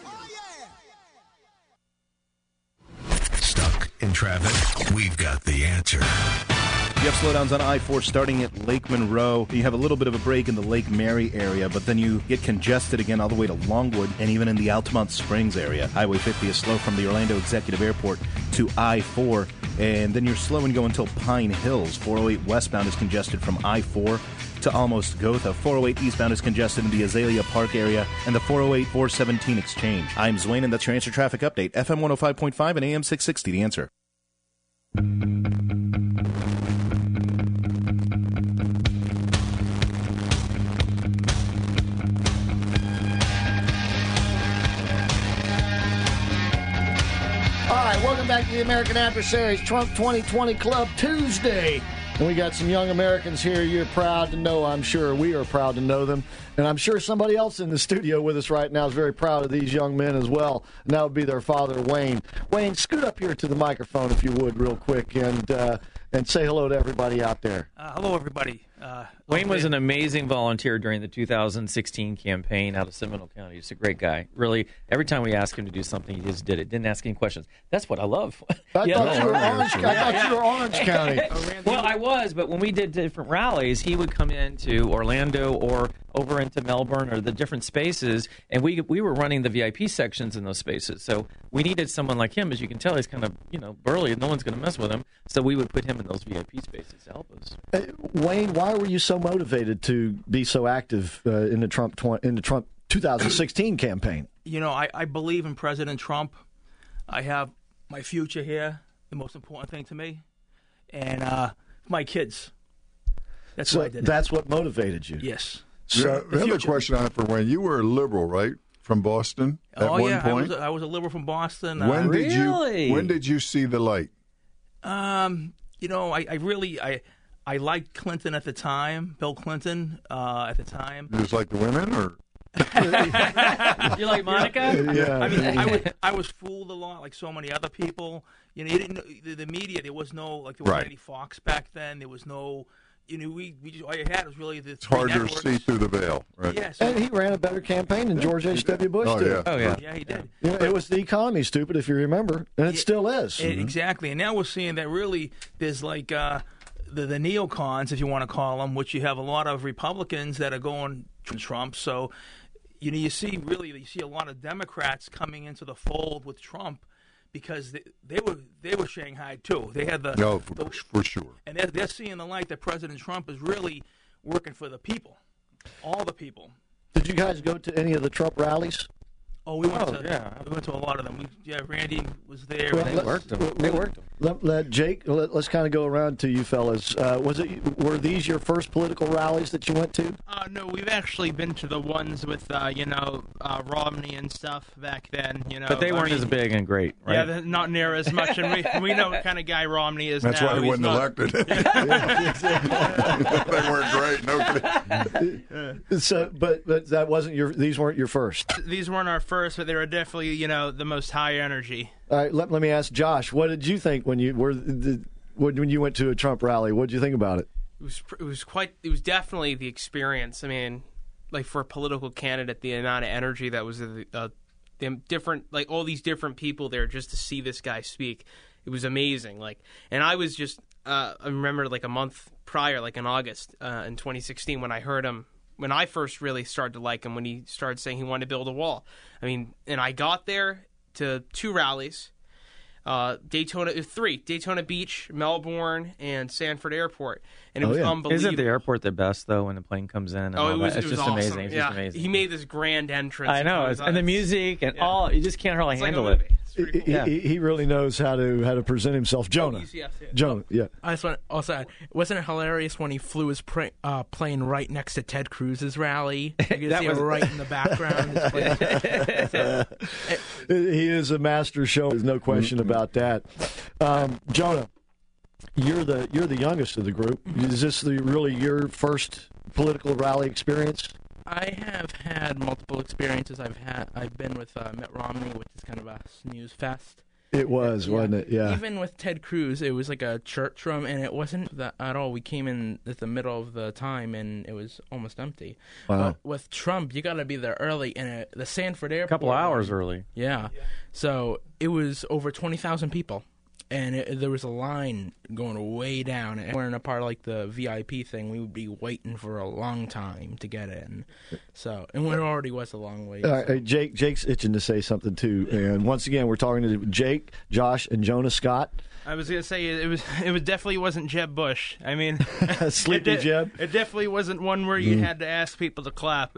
Stuck in traffic? We've got the answer. You have slowdowns on I four starting at Lake Monroe. You have a little bit of a break in the Lake Mary area, but then you get congested again all the way to Longwood and even in the Altamont Springs area. Highway fifty is slow from the Orlando Executive Airport to I four, and then you're slow and go until Pine Hills. four oh eight westbound is congested from I four to almost Gotha. four oh eight eastbound is congested in the Azalea Park area and the four oh eight four seventeen exchange. I'm Zwane, and that's your Answer Traffic Update. F M one oh five point five and A M six sixty, The Answer. All right, welcome back to the American Adversaries Trump twenty twenty Club Tuesday. And we got some young Americans here you're proud to know, I'm sure. We are proud to know them. And I'm sure somebody else in the studio with us right now is very proud of these young men as well. And that would be their father, Wayne. Wayne, scoot up here to the microphone if you would real quick and uh, and say hello to everybody out there. Uh, hello, everybody. Uh, Wayne was an amazing volunteer during the two thousand sixteen campaign out of Seminole County. He's a great guy. Really, every time we asked him to do something, he just did it. Didn't ask any questions. That's what I love. I, Yeah. thought, you were Orange, I thought you were Orange County. Well, I was, but when we did different rallies, he would come into Orlando or over into Melbourne or the different spaces, and we we were running the V I P sections in those spaces. So we needed someone like him. As you can tell, he's kind of, you know, burly, and no one's going to mess with him. So we would put him in those V I P spaces to help us. Uh, Wayne, why were you so motivated to be so active uh, in the Trump tw- in the Trump two thousand sixteen campaign? You know, I, I believe in President Trump. I have my future here, the most important thing to me, and uh, my kids. That's so why I did it. That's what motivated you. Yes. So The the other future. question I have for Wayne, you were a liberal, right, from Boston at oh one yeah, I point? was, a, I was a liberal from Boston. When uh, did you When did you see the light? Um, you know, I, I really I I liked Clinton at the time, Bill Clinton uh, at the time. You just like the women, or You like Monica? Yeah. I mean, I was I was fooled a lot, like so many other people. You know, you didn't know, the, the media. There was no like there wasn't Right. any Fox back then. There was no, you know, we we just, all you had was really the it's three hard to networks. see through the veil, right? Yeah, so- And he ran a better campaign than George H W. Bush Oh, did. yeah. Oh, yeah. Yeah, he did. You know, it was the economy, stupid, if you remember, and it still is. E- Exactly, and now we're seeing that really there's like uh, the the neocons, if you want to call them, which you have a lot of Republicans that are going to Trump. So, you know, you see really you see a lot of Democrats coming into the fold with Trump because they, they were they were shanghaied too. They had the No, for, the- for sure. and they're, they're seeing the light that President Trump is really working for the people, all the people. Did you guys go to any of the Trump rallies? Oh, we went Oh, to yeah. we went to a lot of them. We, yeah, Randy was there. Well, They let- worked them. They worked them. Let, let Jake, let, let's kind of go around to you fellas. Uh, was it were these your first political rallies that you went to? Uh, no, we've actually been to the ones with uh, you know uh, Romney and stuff back then. You know, But they I weren't mean, as big and great, right? Yeah, they're not near as much, and we we know what kind of guy Romney is That's now. why he He's wasn't not- elected. They weren't great. No. So, but but that wasn't your. These weren't your first. These weren't our first, but they were definitely you know the most high energy. All right. Let, let me ask Josh. What did you think when you were the, when when you went to a Trump rally? What did you think about it? It was it was quite it was definitely the experience. I mean, like for a political candidate, the amount of energy that was the, uh, the different like all these different people there just to see this guy speak. It was amazing. Like, and I was just uh, I remember like a month prior, like in August uh, in twenty sixteen, when I heard him. When I first really started to like him, when he started saying he wanted to build a wall. I mean, and I got there to two rallies. Uh, Daytona, three, Daytona Beach, Melbourne, and Sanford Airport. And it Oh, was yeah. unbelievable. Isn't the airport the best, though, when the plane comes in? And Oh, all it was, that? it It's was just awesome. amazing. It's yeah. just amazing. He made this grand entrance. I know. It's- It's, and the music and all, you just can't hardly It's like a handle movie. it. He, Yeah. he, he really knows how to how to present himself. Jonah. yes, yes. Jonah. Yeah. I just want to also add, wasn't it hilarious when he flew his pra- uh, plane right next to Ted Cruz's rally? You could That see was- it right in the background. His plane. He is a master show. There's no question about that. Um, Jonah, you're the you're the youngest of the group. Is this the, really your first political rally experience? I have had multiple experiences. I've had I've been with uh, Mitt Romney, which is kind of a snooze fest. It was, wasn't it? Yeah. Even with Ted Cruz, it was like a church room, and it wasn't that at all. We came in at the middle of the time, and it was almost empty. Wow. But with Trump, you got to be there early, and it, the Sanford Airport. A couple hours early. Yeah. So it was over twenty thousand people, and it, there was a line going way down. And we're in a part of like the V I P thing. We would be waiting for a long time to get in. So, and it already was a long wait. All right, hey, Jake. Jake's itching to say something too. And once again, we're talking to Jake, Josh, and Jonah Scott. I was gonna say it was. It was definitely wasn't Jeb Bush. I mean, Sleepy it de- Jeb. It definitely wasn't one where you Mm. had to ask people to clap.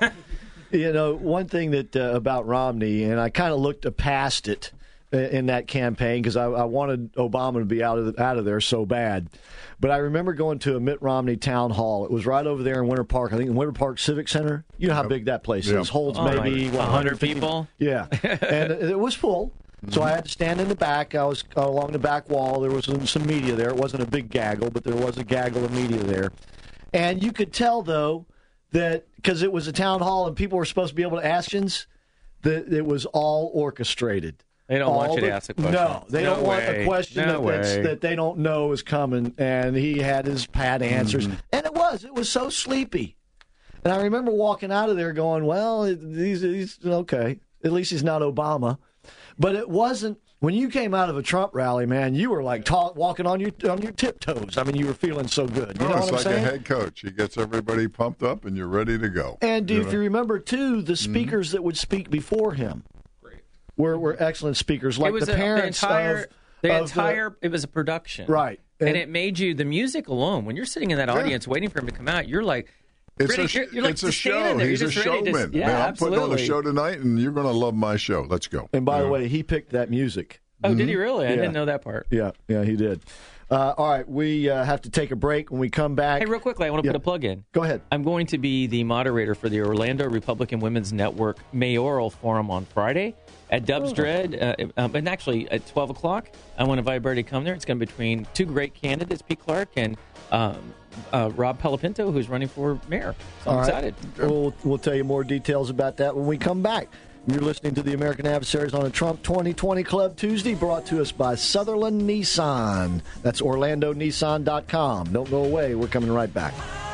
You know, one thing that uh, about Romney, and I kind of looked past it uh, in that campaign because I, I wanted Obama to be out of the, out of there so bad. But I remember going to a Mitt Romney town hall. It was right over there in Winter Park. I think in Winter Park Civic Center. You know how big that place Yep. is. Holds Oh, my- maybe what, one hundred people? Yeah, and it was full. So I had to stand in the back. I was uh, along the back wall. There was some, some media there. It wasn't a big gaggle, but there was a gaggle of media there. And you could tell, though, that because it was a town hall and people were supposed to be able to ask questions, that it was all orchestrated. They don't want All you to the- ask a question. No, they No don't want way. a question No that, that's, way. that they don't know is coming. And he had his pat answers. Mm-hmm. And it was. It was so sleepy. And I remember walking out of there going, well, these, these okay. At least he's not Obama. But it wasn't. When you came out of a Trump rally, man, you were like ta- walking on your on your tiptoes. I mean, you were feeling so good. You Oh, know it's what I'm like saying? a head coach. He gets everybody pumped up, and you're ready to go. And You if know? you remember, too, the Mm-hmm. speakers that would speak before him were, were excellent speakers, like it was the a, parents the entire, of the of entire. it was a production, Right. And, And- it made you the music alone. When you're sitting in that Yeah. audience waiting for him to come out, you're like, It's ready, a, sh- you're, you're like it's a just standing show. there. He's you're a just ready to- showman. yeah, Man, I'm absolutely. putting on a show tonight, and you're going to love my show. Let's go. And by You the know? way, he picked that music. Oh, did he really? I Yeah. didn't know that part. Yeah, yeah, he did. Uh, all right, we uh, have to take a break. When we come back, Hey, real quickly, I want to Yeah. put a plug in. Go ahead. I'm going to be the moderator for the Orlando Republican Women's Network Mayoral Forum on Friday at Dubs Oh. Dread, uh, um, and actually at twelve o'clock. I want to invite everybody to come there. It's going to be between two great candidates, Pete Clark and um, uh, Rob Pelopinto, who's running for mayor. So I'm All right. excited. We'll, we'll tell you more details about that when we come back. You're listening to the American Adversaries on a Trump twenty twenty Club Tuesday, brought to us by Sutherland Nissan. That's Orlando Nissan dot com. Don't go away. We're coming right back.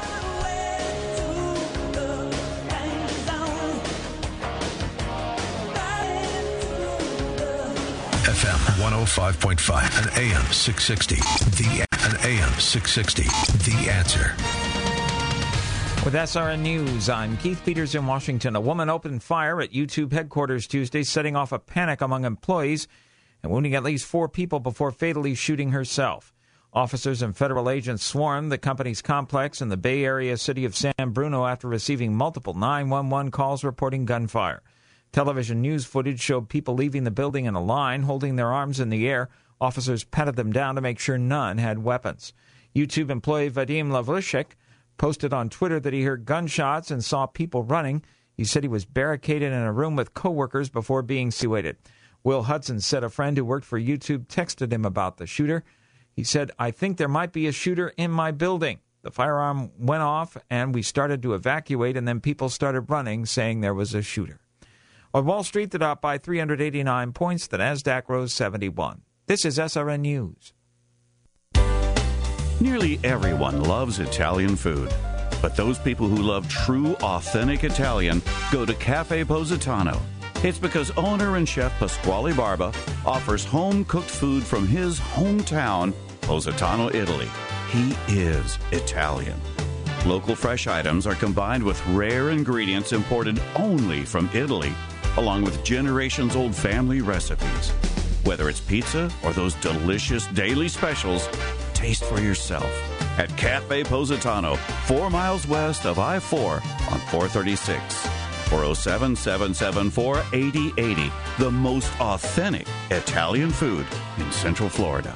F M one oh five point five and A M six sixty. The and A M six sixty. The Answer. With S R N News, I'm Keith Peters in Washington. A woman opened fire at YouTube headquarters Tuesday, setting off a panic among employees and wounding at least four people before fatally shooting herself. Officers and federal agents swarmed the company's complex in the Bay Area city of San Bruno after receiving multiple nine one one calls reporting gunfire. Television news footage showed people leaving the building in a line, holding their arms in the air. Officers patted them down to make sure none had weapons. YouTube employee Vadim Lavrushek posted on Twitter that he heard gunshots and saw people running. He said he was barricaded in a room with coworkers before being situated. Will Hudson said a friend who worked for YouTube texted him about the shooter. He said, "I think there might be a shooter in my building." The firearm went off, and we started to evacuate, and then people started running, saying there was a shooter. On Wall Street, the Dow by three hundred eighty-nine points. The Nasdaq rose seventy-one. This is S R N News. Nearly everyone loves Italian food. But those people who love true, authentic Italian go to Cafe Positano. It's because owner and chef Pasquale Barba offers home-cooked food from his hometown, Positano, Italy. He is Italian. Local fresh items are combined with rare ingredients imported only from Italy, along with generations-old family recipes. Whether it's pizza or those delicious daily specials, taste for yourself at Cafe Positano, four miles west of I four on four thirty-six. four oh seven, seven seven four, eight oh eight oh. The most authentic Italian food in Central Florida.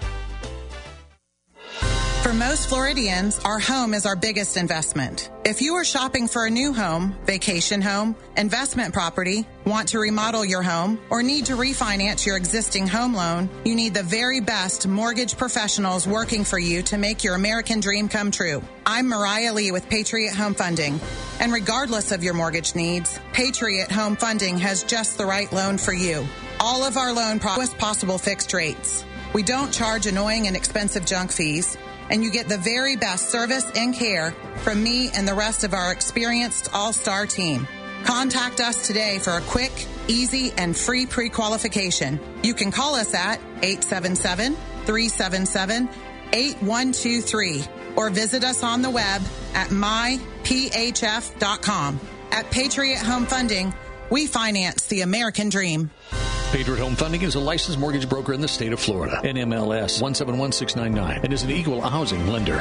For most Floridians, our home is our biggest investment. If you are shopping for a new home, vacation home, investment property, want to remodel your home, or need to refinance your existing home loan, you need the very best mortgage professionals working for you to make your American dream come true. I'm Mariah Lee with Patriot Home Funding. And regardless of your mortgage needs, Patriot Home Funding has just the right loan for you. All of our loan products possible fixed rates. We don't charge annoying and expensive junk fees, and you get the very best service and care from me and the rest of our experienced all-star team. Contact us today for a quick, easy, and free pre-qualification. You can call us at eight seven seven, three seven seven, eight one two three or visit us on the web at my p h f dot com. At Patriot Home Funding, we finance the American dream. Patriot Home Funding is a licensed mortgage broker in the state of Florida. N M L S one seven one six nine nine and is an equal housing lender.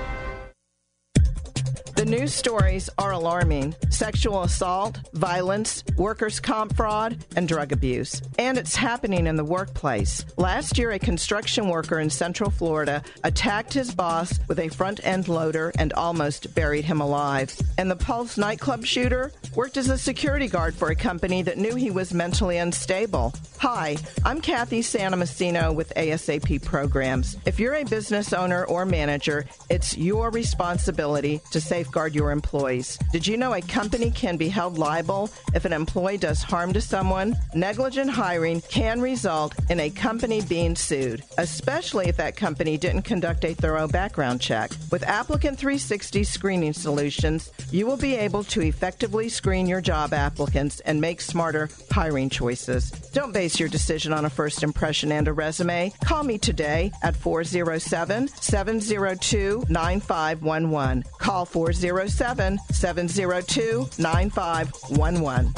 The news stories are alarming. Sexual assault, violence, workers' comp fraud, and drug abuse. And it's happening in the workplace. Last year, a construction worker in Central Florida attacked his boss with a front-end loader and almost buried him alive. And the Pulse nightclub shooter worked as a security guard for a company that knew he was mentally unstable. Hi, I'm Kathy Santomassino with A S A P Programs. If you're a business owner or manager, it's your responsibility to safeguard your employees. Did you know a company can be held liable if an employee does harm to someone? Negligent hiring can result in a company being sued, especially if that company didn't conduct a thorough background check. With Applicant three sixty Screening Solutions, you will be able to effectively screen your job applicants and make smarter hiring choices. Don't base your decision on a first impression and a resume. Call me today at four oh seven, seven oh two, nine five one one. Call four oh seven, seven oh two, nine five one one.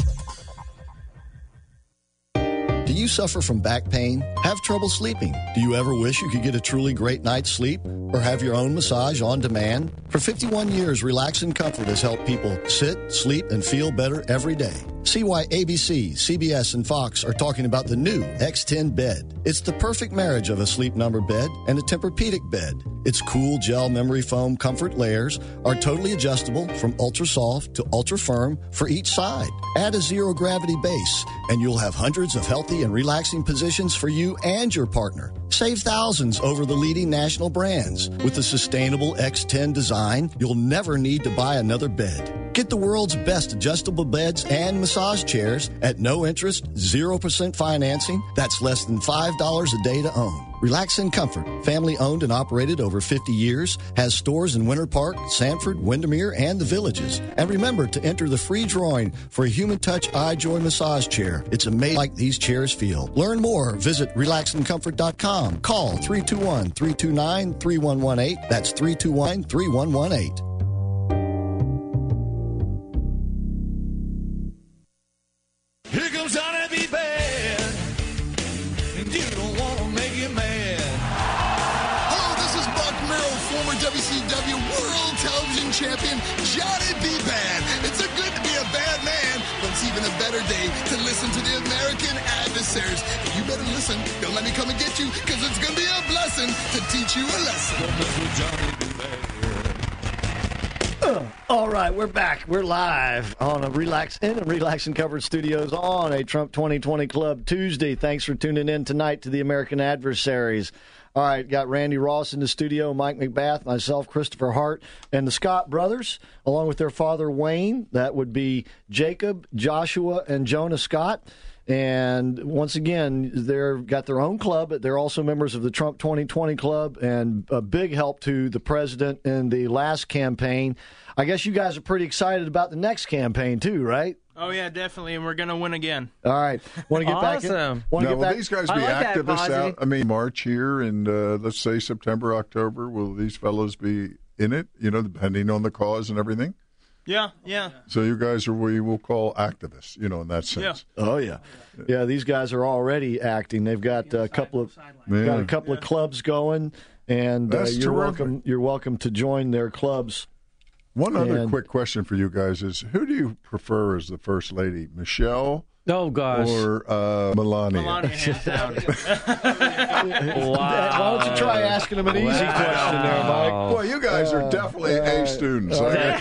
Do you suffer from back pain? Have trouble sleeping? Do you ever wish you could get a truly great night's sleep? Or have your own massage on demand? For fifty-one years, Relax and Comfort has helped people sit, sleep, and feel better every day. See why A B C, C B S, and Fox are talking about the new X ten bed. It's the perfect marriage of a Sleep Number bed and a Tempur-Pedic bed. Its cool gel memory foam comfort layers are totally adjustable from ultra soft to ultra firm for each side. Add a zero gravity base and you'll have hundreds of healthy and relaxing positions for you and your partner. Save thousands over the leading national brands. With the sustainable X ten design, you'll never need to buy another bed. Get the world's best adjustable beds and massage chairs at no interest, zero percent financing. That's less than five dollars a day to own. Relax and Comfort, family owned and operated over fifty years, has stores in Winter Park, Sanford, Windermere, and the Villages. And remember to enter the free drawing for a Human Touch iJoy massage chair. It's amazing like these chairs feel. Learn more. Visit relax and comfort dot com. Call three two one, three two nine, three one one eight. That's three two one, three one one eight. Here comes Johnny B. Bad, and you don't want to make him mad. Hello, this is Buck Merrill, former W C W World Television Champion Johnny B. Bad. It's a good to be a bad man, but it's even a better better day to listen to the American Adversaries. You better listen. Don't let me come and get you, because it's going to be a blessing to teach you a lesson. Uh, all right, we're back. We're live on a Relax In and Relax and Covered Studios on a Trump twenty twenty Club Tuesday. Thanks for tuning in tonight to the American Adversaries. All right, got Randy Ross in the studio, Mike McBath, myself, Christopher Hart, and the Scott brothers, along with their father, Wayne. That would be Jacob, Joshua, and Jonah Scott. And once again, they've got their own club. They're also members of the Trump twenty twenty Club, and a big help to the president in the last campaign. I guess you guys are pretty excited about the next campaign, too, right? Oh, yeah, definitely, and we're going to win again. All right. Want to get back in? Awesome. Want to Now, get will back? these guys be I like that, activists Posy. out? I mean, March here, and uh, let's say September, October. Will these fellows be in it? You know, depending on the cause and everything. Yeah, yeah. So you guys are what we will call activists, you know, in that sense. Oh yeah, yeah. These guys are already acting. They've got a couple of Yeah. got a couple of clubs going, and uh, That's you're terrific. welcome. You're welcome to join their clubs. One other And- quick question for you guys is: who do you prefer as the first lady, Michelle? Oh gosh, or uh, Melania? Melania, hands down. Why don't you try asking them an easy question there, Mike? Well, you guys are definitely A students.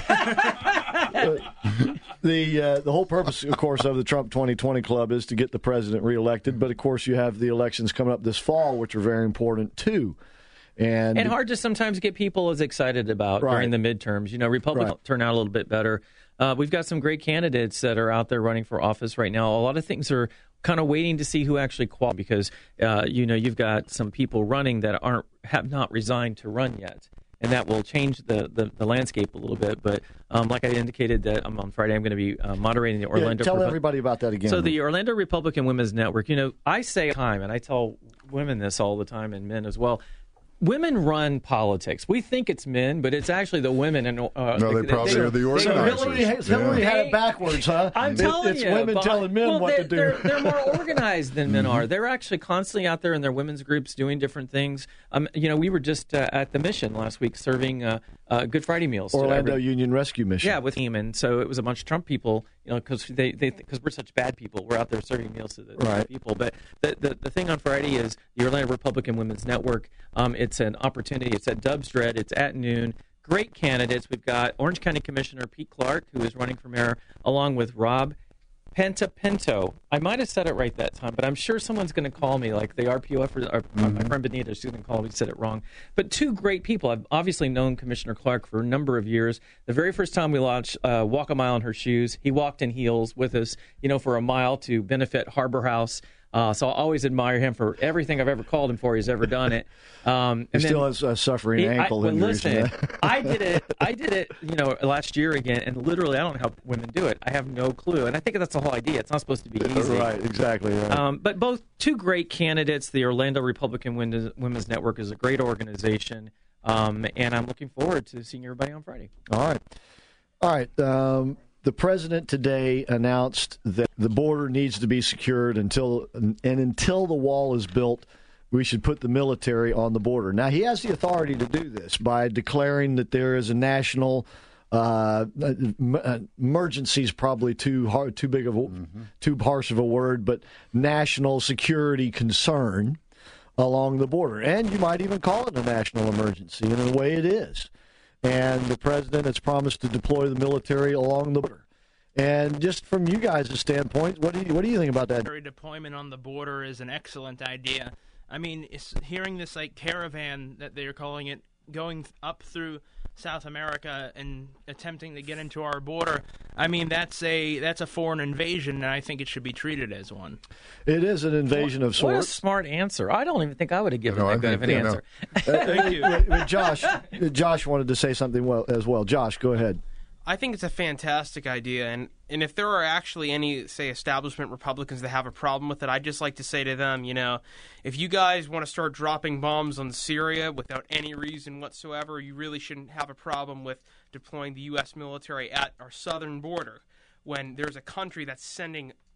The uh, the whole purpose, of course, of the Trump twenty twenty Club is to get the president reelected. But of course, you have the elections coming up this fall, which are very important too. And, And hard to sometimes get people as excited about Right. during the midterms. You know, Republicans Right. turn out a little bit better. Uh, we've got some great candidates that are out there running for office right now. A lot of things are kind of waiting to see who actually qualifies because, uh, you know, you've got some people running that aren't have not resigned to run yet. And that will change the, the, the landscape a little bit. But um, like I indicated, that I'm on Friday, I'm going to be uh, moderating the Yeah, Orlando. tell Repu- everybody about that again. So the Orlando Republican Women's Network, you know, I say time, and I tell women this all the time, and men as well. Women run politics. We think it's men, but it's actually the women. And uh, No, they probably are the So organizers. Hillary, Hillary had it backwards, huh? I'm It- telling it's you, women Bob. telling men well, what they're, to do. They're, they're more organized than men are. They're actually constantly out there in their women's groups doing different things. Um, you know, we were just uh, at the Mission last week serving uh, uh, Good Friday meals. to Orlando every- Union Rescue Mission. Yeah, with him, and so it was a bunch of Trump people. You know, because they because we're such bad people, we're out there serving meals to the, to the Right. people. But the, the the thing on Friday is the Orlando Republican Women's Network. Um, it's an opportunity. It's at Dubs Dread. It's at noon. Great candidates. We've got Orange County Commissioner Pete Clark, who is running for mayor, along with Rob Pentapinto. I might have said it right that time, but I'm sure someone's going to call me, like the R P O F or, or Mm-hmm. my friend Benita. She's going to call me, said it wrong. But two great people. I've obviously known Commissioner Clark for a number of years. The very first time we launched uh, Walk a Mile in Her Shoes, he walked in heels with us, you know, for a mile to benefit Harbor House. Uh, so I always admire him for everything I've ever called him for. He's ever done it. Um, He and still then- has uh, suffering he- I- ankle well, injuries. listen, I did it. I did it. You know, last year again, and literally, I don't know how women do it. I have no clue, and I think that's the whole idea. It's not supposed to be easy, Right, exactly. Right. Um, but both two great candidates. The Orlando Republican Women's Women's Network is a great organization, um, and I'm looking forward to seeing everybody on Friday. All right. All right. Um, the president today announced that the border needs to be secured until and until the wall is built, we should put the military on the border. Now, he has the authority to do this by declaring that there is a national uh, emergency is probably too hard, too big of a, Mm-hmm. too harsh of a word, but national security concern along the border. And you might even call it a national emergency, and in a way it is. And the president has promised to deploy the military along the border. And just from you guys' standpoint, what do you what do you think about that? Military deployment on the border is an excellent idea. I mean, it's, hearing this like caravan that they're calling it, going up through South America and attempting to get into our border. I mean, that's a that's a foreign invasion, and I think it should be treated as one. It is an invasion of What a sorts. smart answer. I don't even think I would have given No, I that good of an think- yeah, no. answer. Thank you. Wait, wait, Josh, Josh wanted to say something well as well. Josh, go ahead. I think it's a fantastic idea, and, and if there are actually any, say, establishment Republicans that have a problem with it, I'd just like to say to them, you know, if you guys want to start dropping bombs on Syria without any reason whatsoever, you really shouldn't have a problem with deploying the U S military at our southern border when there's a country that's sending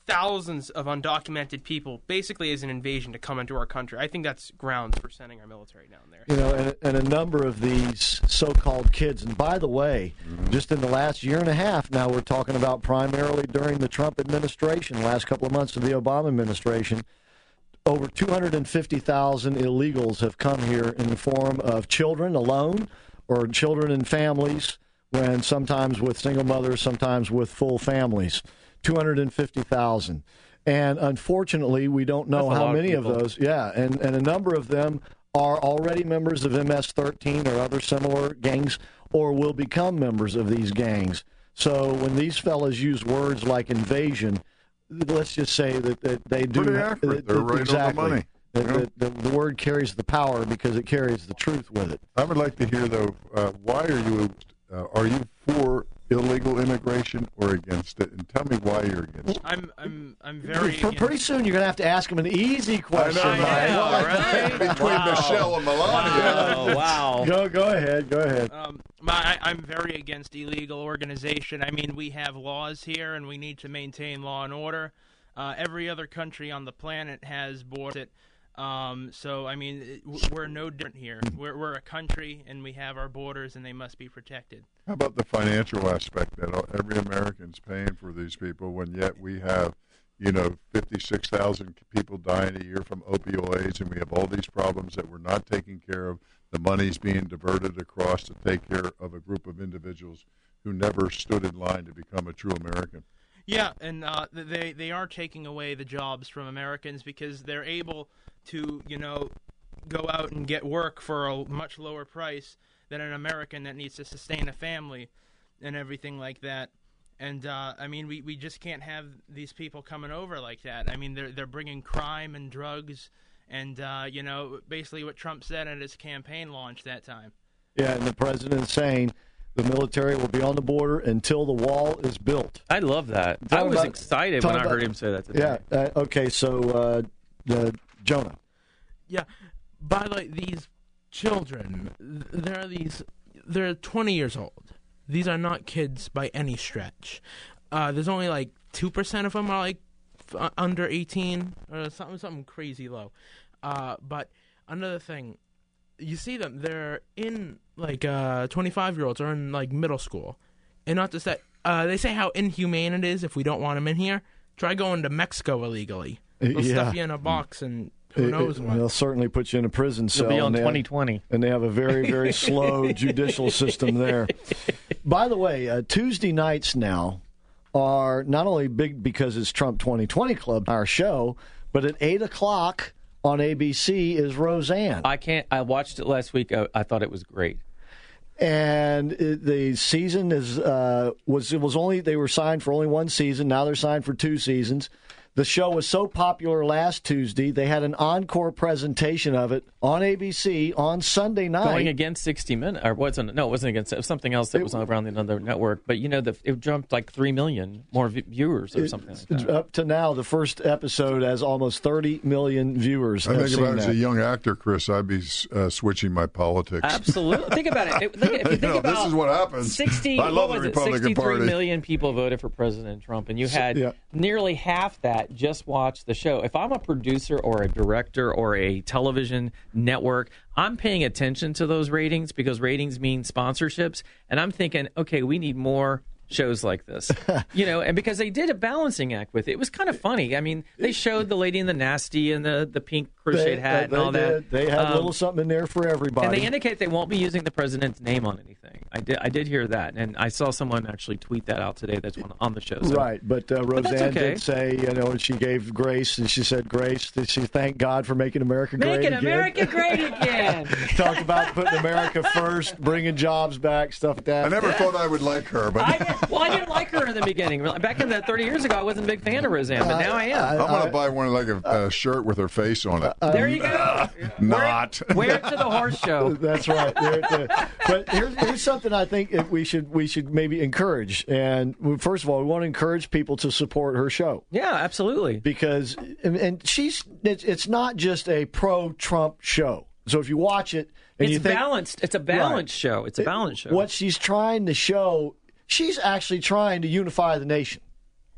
thousands of undocumented people, basically as an invasion to come into our country. I think that's grounds for sending our military down there. You know, and, and a number of these so-called kids. And by the way, mm-hmm. just in the last year and a half, now we're talking about primarily during the Trump administration, last couple of months of the Obama administration, over two hundred fifty thousand illegals have come here in the form of children alone or children and families, when sometimes with single mothers, sometimes with full families. two hundred fifty thousand. And unfortunately, we don't know how many of, of those. Yeah, and, and a number of them are already members of M S thirteen or other similar gangs or will become members of these gangs. So when these fellas use words like invasion, let's just say that, that they do. Pretty accurate. They're right exactly. on the money. The, You know? the, the, the word carries the power because it carries the truth with it. I would like to hear, though, uh, why are you uh, are you for illegal immigration or against it? And tell me why you're against it. I'm I'm I'm very. For, pretty soon, you're going to have to ask him an easy question. I know, Mike. know, right? Between Wow. Michelle and Melania. Oh, wow. Go go ahead. Go ahead. Um, my, I, I'm very against illegal organization. I mean, we have laws here, and we need to maintain law and order. Uh, every other country on the planet has borders. Um, so, I mean, it, we're no different here. We're, we're a country, and we have our borders, and they must be protected. How about the financial aspect that every American's paying for these people, when yet we have, you know, fifty-six thousand people dying a year from opioids, and we have all these problems that we're not taking care of. The money's being diverted across to take care of a group of individuals who never stood in line to become a true American. Yeah, and uh, they they are taking away the jobs from Americans because they're able to, you know, go out and get work for a much lower price than an American that needs to sustain a family and everything like that. And uh, I mean, we, we just can't have these people coming over like that. I mean, they're they're bringing crime and drugs, and uh, you know, basically what Trump said at his campaign launch that time. Yeah, and the president's saying the military will be on the border until the wall is built. I love that. Talk I was about- excited talk when I about- heard him say that today. Yeah. Uh, okay. So, uh, uh, Jonah. Yeah, by the way, these children, they're these, they're twenty years old. These are not kids by any stretch. Uh, there's only like two percent of them are like f- under eighteen or something, something crazy low. Uh, but another thing, you see them, they're in like uh, twenty-five year olds are in like middle school, and not just that. Uh, they say how inhumane it is if we don't want them in here. Try going to Mexico illegally. They'll Yeah. stuff you in a box and who It- knows it, what. They'll certainly put you in a prison cell. You'll be on and they have- twenty twenty. and they have a very, very slow judicial system there. By the way, uh, Tuesday nights now are not only big because it's Trump twenty twenty Club, our show, but at eight o'clock on A B C is Roseanne. I can't. I watched it last week. I, I thought it was great. And it, the season is uh, was it was only they were signed for only one season. Now they're signed for two seasons. The show was so popular last Tuesday, they had an encore presentation of it on A B C on Sunday night. Going against sixty minutes, or wasn't? No, it wasn't against. It was something else that was around another network. But you know, the, it jumped like three million more v- viewers or something like that. Up to now, the first episode has almost thirty million viewers. I have think seen about it as that. a young actor, Chris, I'd be uh, switching my politics. Absolutely. Think about it. It- look, if you think You know, about this is what happens. Sixty. I love what the was Republican it? Sixty-three Party. million people voted for President Trump, and you had yeah. nearly half that just watched the show. If I'm a producer or a director or a television network, I'm paying attention to those ratings because ratings mean sponsorships, and I'm thinking, okay, we need more shows like this, you know, and because they did a balancing act with it. It was kind of funny. I mean, they showed the lady in the nasty and the, the pink crocheted They- hat they and all did. that. They had a Um, little something in there for everybody. and they indicate they won't be using the president's name on anything. I did, I did hear that, and I saw someone actually tweet that out today. That's on, on the show. So. Right, but uh, But that's Roseanne okay. did say, you know, and she gave grace, and she said, Grace, that she thanked God for making America great Making again. America great again. Talk about putting America first, bringing jobs back, stuff like that. I never thought I would like her, but I did, well, I didn't like her in the beginning. Back in the thirty years ago, I wasn't a big fan of Roseanne, but now I am. I'm going to buy one like a, a shirt with her face on it. There you go. Not. Wear it to the horse show. That's right. There it is. But here's, here's something I think if we should we should maybe encourage. And we- first of all, we want to encourage people to support her show. Yeah, absolutely. Because and, and she's it's, it's not just a pro-Trump show. So if you watch it and It's you think balanced. It's a balanced Right. show. It's a balanced show. what she's trying to show, she's actually trying to unify the nation.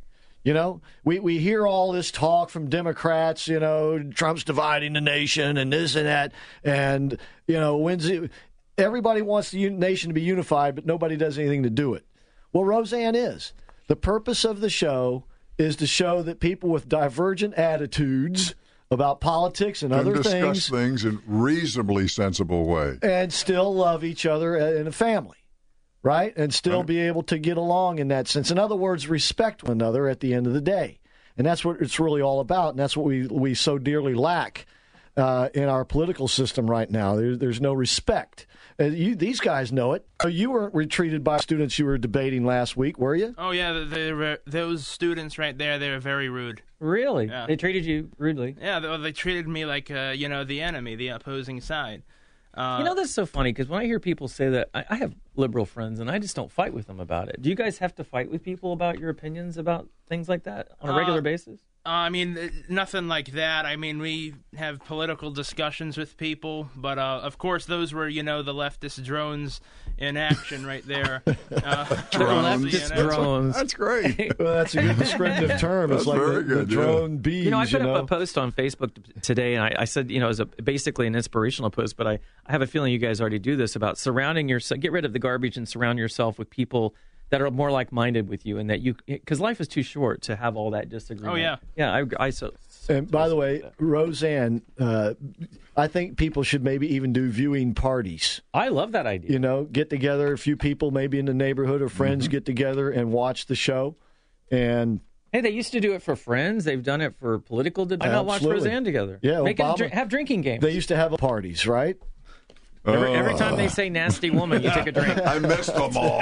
You know, we, we hear all this talk from Democrats, you know, Trump's dividing the nation and this and that. And, you know, when's it, everybody wants the nation to be unified, but nobody does anything to do it. Well, Roseanne is. The purpose of the show is to show that people with divergent attitudes about politics and Can other discuss things, things in reasonably sensible way. and still love each other in a family. Right? And still Right. be able to get along in that sense. In other words, respect one another at the end of the day. And that's what it's really all about. And that's what we, we so dearly lack uh, in our political system right now. There, there's no respect. Uh, you, these guys know it. Uh, You weren't retreated by students you were debating last week, were you? Oh yeah, they, they were, those students right there. They were very rude. Really? Yeah. They treated you rudely? Yeah, they, they treated me like uh, you know the enemy, the opposing side. Uh, You know, that's so funny because when I hear people say that, I, I have liberal friends and I just don't fight with them about it. Do you guys have to fight with people about your opinions about things like that on a regular Uh, basis? Uh, I mean, uh, nothing like that. I mean, we have political discussions with people, but uh, of course, those were, you know, the leftist drones in action right there. Uh, Drones. you know. drones. That's great. Well, that's a good descriptive term. It's That's like very the, the good, yeah. drone bees. You know, I put you up know? a post on Facebook t- today, and I, I said, you know, as a basically an inspirational post, but I, I have a feeling you guys already do this about surrounding yourself, get rid of the garbage and surround yourself with people that are more like-minded with you, and that you, because life is too short to have all that disagreement. Oh, yeah. Yeah, I, I so. And by the way, Roseanne, uh, I think people should maybe even do viewing parties. I love that idea. You know, get together, a few people maybe in the neighborhood or friends Mm-hmm. get together and watch the show. And Hey, they used to do it for friends. They've done it for political debates. Why not watch Absolutely. Roseanne together? Yeah, Make it a Obama- drink, have drinking games. they used to have parties, right? Every, every time they say nasty woman, you take a drink. I missed them all.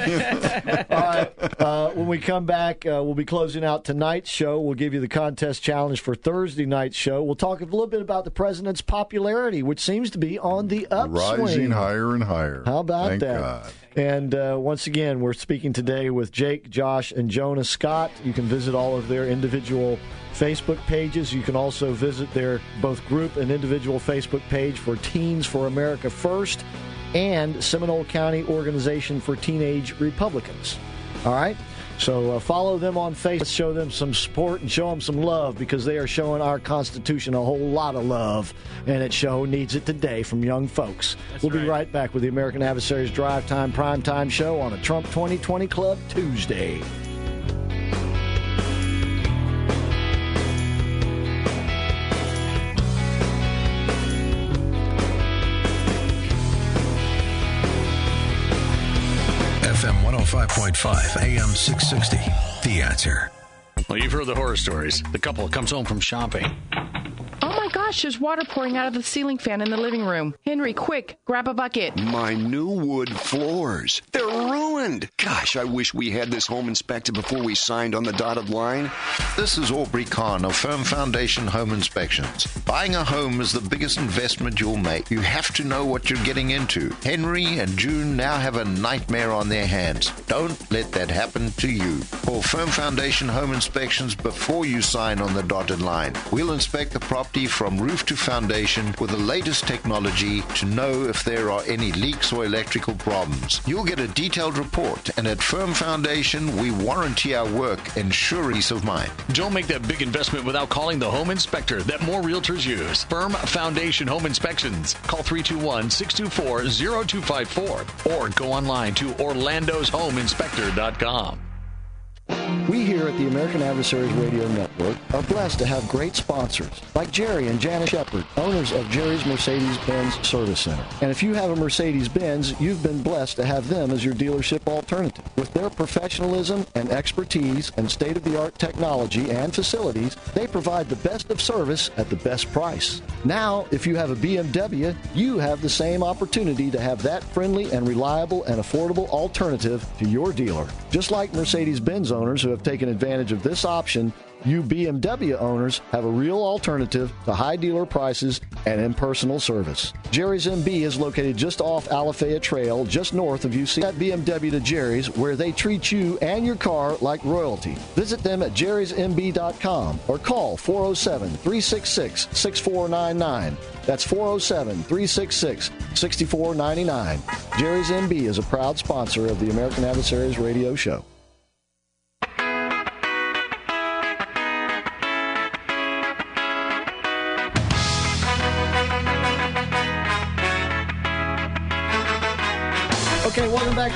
All right. Uh, when we come back, uh, we'll be closing out tonight's show. We'll give you the contest challenge for Thursday night's show. We'll talk a little bit about the president's popularity, which seems to be on the upswing. Rising higher and higher. How about Thank that? God. And uh, once again, we're speaking today with Jake, Josh, and Jonah Scott. You can visit all of their individual Facebook pages. You can also visit their both group and individual Facebook page for Teens for America First and Seminole County Organization for Teenage Republicans. All right? So uh, follow them on Facebook, show them some support, and show them some love because they are showing our Constitution a whole lot of love, and it show needs it today from young folks. That's we'll be right. right back with the American Adversaries Drive Time Prime Time Show on a Trump twenty twenty Club Tuesday. F M one oh five point five, A M six sixty. The Answer. Well, you've heard the horror stories. The couple comes home from shopping. Oh my gosh, there's water pouring out of the ceiling fan in the living room. Henry, quick, grab a bucket. My new wood floors. They're ruined. Gosh, I wish we had this home inspected before we signed on the dotted line. This is Aubrey Kahn of Firm Foundation Home Inspections. Buying a home is the biggest investment you'll make. You have to know what you're getting into. Henry and June now have a nightmare on their hands. Don't let that happen to you. Call Firm Foundation Home Inspections before you sign on the dotted line. We'll inspect the property from roof to foundation with the latest technology to know if there are any leaks or electrical problems. You'll get a detailed report, and at Firm Foundation, we warranty our work, ensure peace of mind. Don't make that big investment without calling the home inspector that more realtors use. Firm Foundation Home Inspections. Call three two one, six two four, zero two five four or go online to orlandos home inspector dot com. We here at the American Adversaries Radio Network are blessed to have great sponsors like Jerry and Janice Shepard, owners of Jerry's Mercedes-Benz Service Center. And if you have a Mercedes-Benz, you've been blessed to have them as your dealership alternative. With their professionalism and expertise and state-of-the-art technology and facilities, they provide the best of service at the best price. Now, if you have a B M W, you have the same opportunity to have that friendly and reliable and affordable alternative to your dealer. Just like Mercedes-Benz owners who have taken advantage of this option, you B M W owners have a real alternative to high dealer prices and impersonal service. Jerry's M B is located just off Alafaya Trail, just north of U C. At B M W to Jerry's, where they treat you and your car like royalty. Visit them at jerrys m b dot com or call four oh seven, three six six, six four nine nine. That's four oh seven, three six six, six four nine nine. Jerry's M B is a proud sponsor of the American Adversaries Radio Show.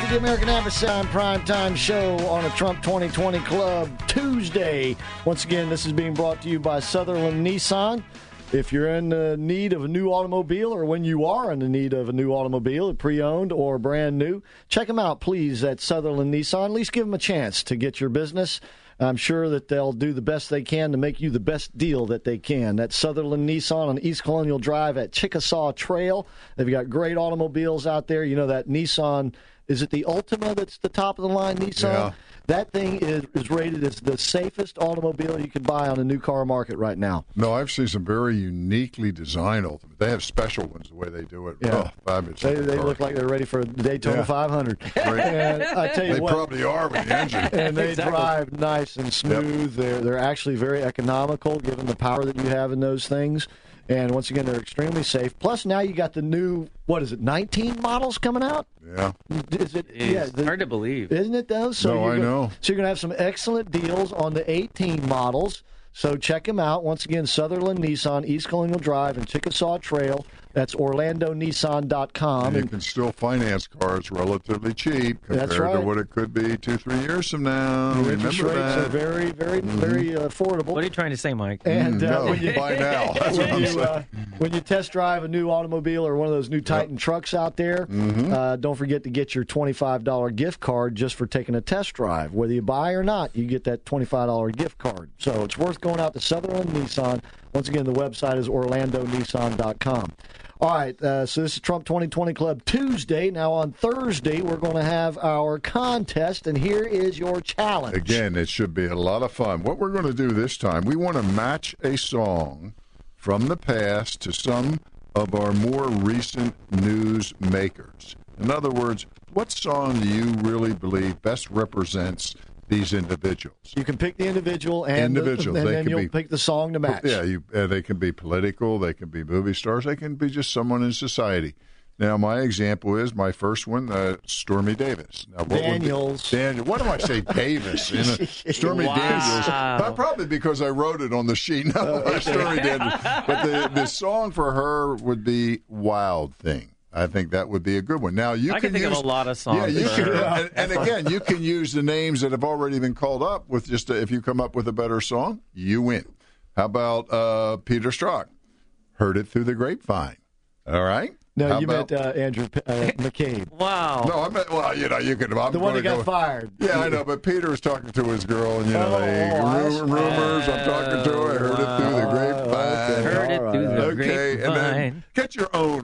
to the American Adversary Primetime Show on a Trump twenty twenty Club Tuesday. Once again, this is being brought to you by Sutherland Nissan. If you're in the need of a new automobile, or when you are in the need of a new automobile, pre-owned or brand new, check them out, please, at Sutherland Nissan. At least give them a chance to get your business. I'm sure that they'll do the best they can to make you the best deal that they can. That's Sutherland Nissan on East Colonial Drive at Chickasaw Trail. They've got great automobiles out there. You know that Nissan, is it the Ultima that's the top of the line Nissan? Yeah. That thing is, is rated as the safest automobile you can buy on the new car market right now. No, I've seen some very uniquely designed Ultimate. They have special ones the way they do it. Yeah. Oh, fabulous. They, they look like they're ready for the Daytona Yeah. five hundred. Right. And I tell you They what, probably are with the engine. And they Exactly. drive nice and smooth. They're they're actually very economical, given the power that you have in those things. And once again, they're extremely safe. Plus, now you got the new, what is it, nineteen models coming out? Yeah. Is it? It's yeah, the, hard to believe. Isn't it, though? So No, you're I gonna, know. So you're going to have some excellent deals on the eighteen models. So check them out. Once again, Sutherland Nissan, East Colonial Drive, and Chickasaw Trail. That's Orlando Nissan dot com. And you And can still finance cars relatively cheap compared That's right. to what it could be two, three years from now. the interest Remember rates that. are very, very, very uh, affordable. What are you trying to say, Mike? And Mm, uh, no, when you buy now. That's what when I'm you, saying. uh, when you test drive a new automobile or one of those new Titan trucks out there, Mm-hmm. uh, don't forget to get your twenty-five dollars gift card just for taking a test drive. Whether you buy or not, you get that twenty-five dollars gift card. So it's worth going out to Sutherland Nissan. Once again, the website is Orlando Nissan dot com. All right, uh, so this is Trump twenty twenty Club Tuesday. Now on Thursday, we're going to have our contest, and here is your challenge. Again, it should be a lot of fun. What we're going to do this time, we want to match a song from the past to some of our more recent news makers. In other words, what song do you really believe best represents these individuals? You can pick the individual, and, Individuals. The, and They then can you'll be- pick the song to match. Yeah, you, uh, they can be political, they can be movie stars, they can be just someone in society. Now, my example is my first one, uh, Stormy Davis. Now, what would be- Daniels. Daniel. What do I say, Davis? You know, Stormy Wow. Daniels. But probably because I wrote it on the sheet. No, Stormy Daniels. But the, the song for her would be Wild Thing. I think that would be a good one. Now you I can can think use, of a lot of songs Yeah, you for can, her. and, and again, you can use the names that have already been called up with just a, if you come up with a better song, you win. How about uh, Peter Strzok? Heard It Through the Grapevine. All right. No, How you about, meant uh, Andrew P- uh, McCabe. Wow. No, I meant well, you know, you could. I'm The one that gonna got go, fired. Yeah, I know, but Peter was talking to his girl, and you know, Oh, they, oh, I ru- see. rumors. I'm talking to her. I heard it through the grapevine. okay. Heard it All through right. the Okay, and then grapevine. get your own.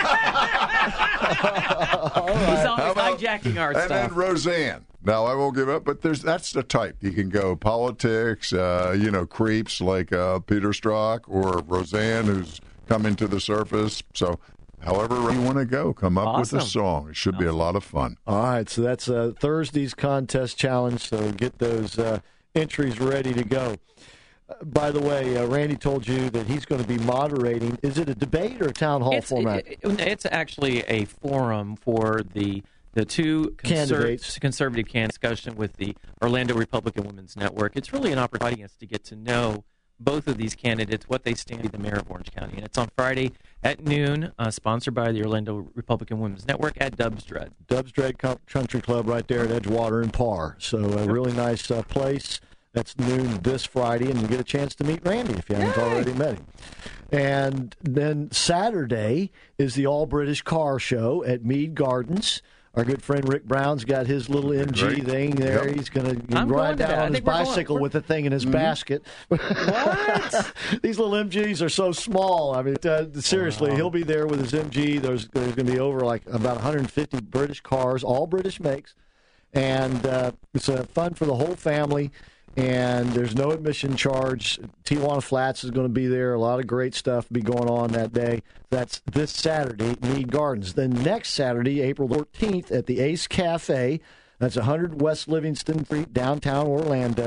He's always How about- hijacking our and stuff. then Roseanne. Now I won't give up, but there's that's the type. You can go politics, uh, you know, creeps like uh, Peter Strzok or Roseanne, who's coming to the surface. So, however you want to go, come up with a Awesome. song. It should be a lot of fun. All right, so that's uh, Thursday's contest challenge. So get those uh, entries ready to go. Uh, by the way, uh, Randy told you that he's going to be moderating. Is it a debate or a town hall It's, format? it- it- it's actually a forum for the the two conser- Candidates. conservative can discussion with the Orlando Republican Women's Network. It's really an opportunity to get to know both of these candidates, what they stand to be the mayor of Orange County. And it's on Friday at noon, uh, sponsored by the Orlando Republican Women's Network at Dub's Dread. Dub's Dread Co- Country Club right there at Edgewater and Parr. So a really nice uh, place. That's noon this Friday, and you get a chance to meet Randy if you haven't already met him. And then Saturday is the All British Car Show at Mead Gardens. Our good friend Rick Brown's got his little M G Great. thing there. Yep. He's going to I'm ride going to down that. I on his think we're going- bicycle we're- with the thing in his basket. What? These little M Gs are so small. I mean, uh, seriously, Wow. he'll be there with his M G. There's, there's going to be over like about one hundred fifty British cars, all British makes. And uh, it's uh, fun for the whole family. And there's no admission charge. Tijuana Flats is going to be there. A lot of great stuff will be going on that day. That's this Saturday at Mead Gardens. Then next Saturday, April fourteenth, at the Ace Cafe. That's one hundred West Livingston Street, downtown Orlando.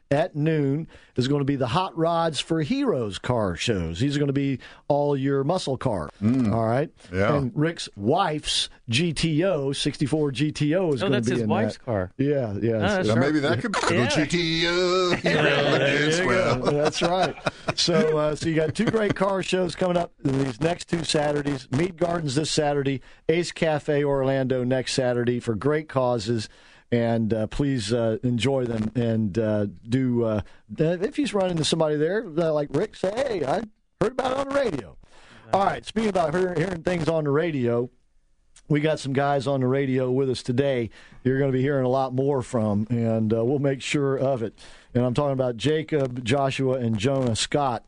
at noon is going to be the Hot Rods for Heroes car shows. These are going to be all your muscle car. Mm. All right. Yeah. And Rick's wife's G T O, sixty-four G T O is Oh, going to that's be his in wife's that. car. Yeah, yeah. Oh, that's Yeah, right. maybe that could be Yeah. G T O. There you go. That's right. So, uh, so you got two great car shows coming up these next two Saturdays. Mead Gardens this Saturday, Ace Cafe Orlando next Saturday for great causes. And uh, please uh, enjoy them and uh, do. Uh, if he's running into somebody there uh, like Rick, say, "Hey, I heard about it on the radio." All right. Speaking about hearing, hearing things on the radio, we got some guys on the radio with us today. You're going to be hearing a lot more from, and uh, we'll make sure of it. And I'm talking about Jacob, Joshua, and Jonah Scott,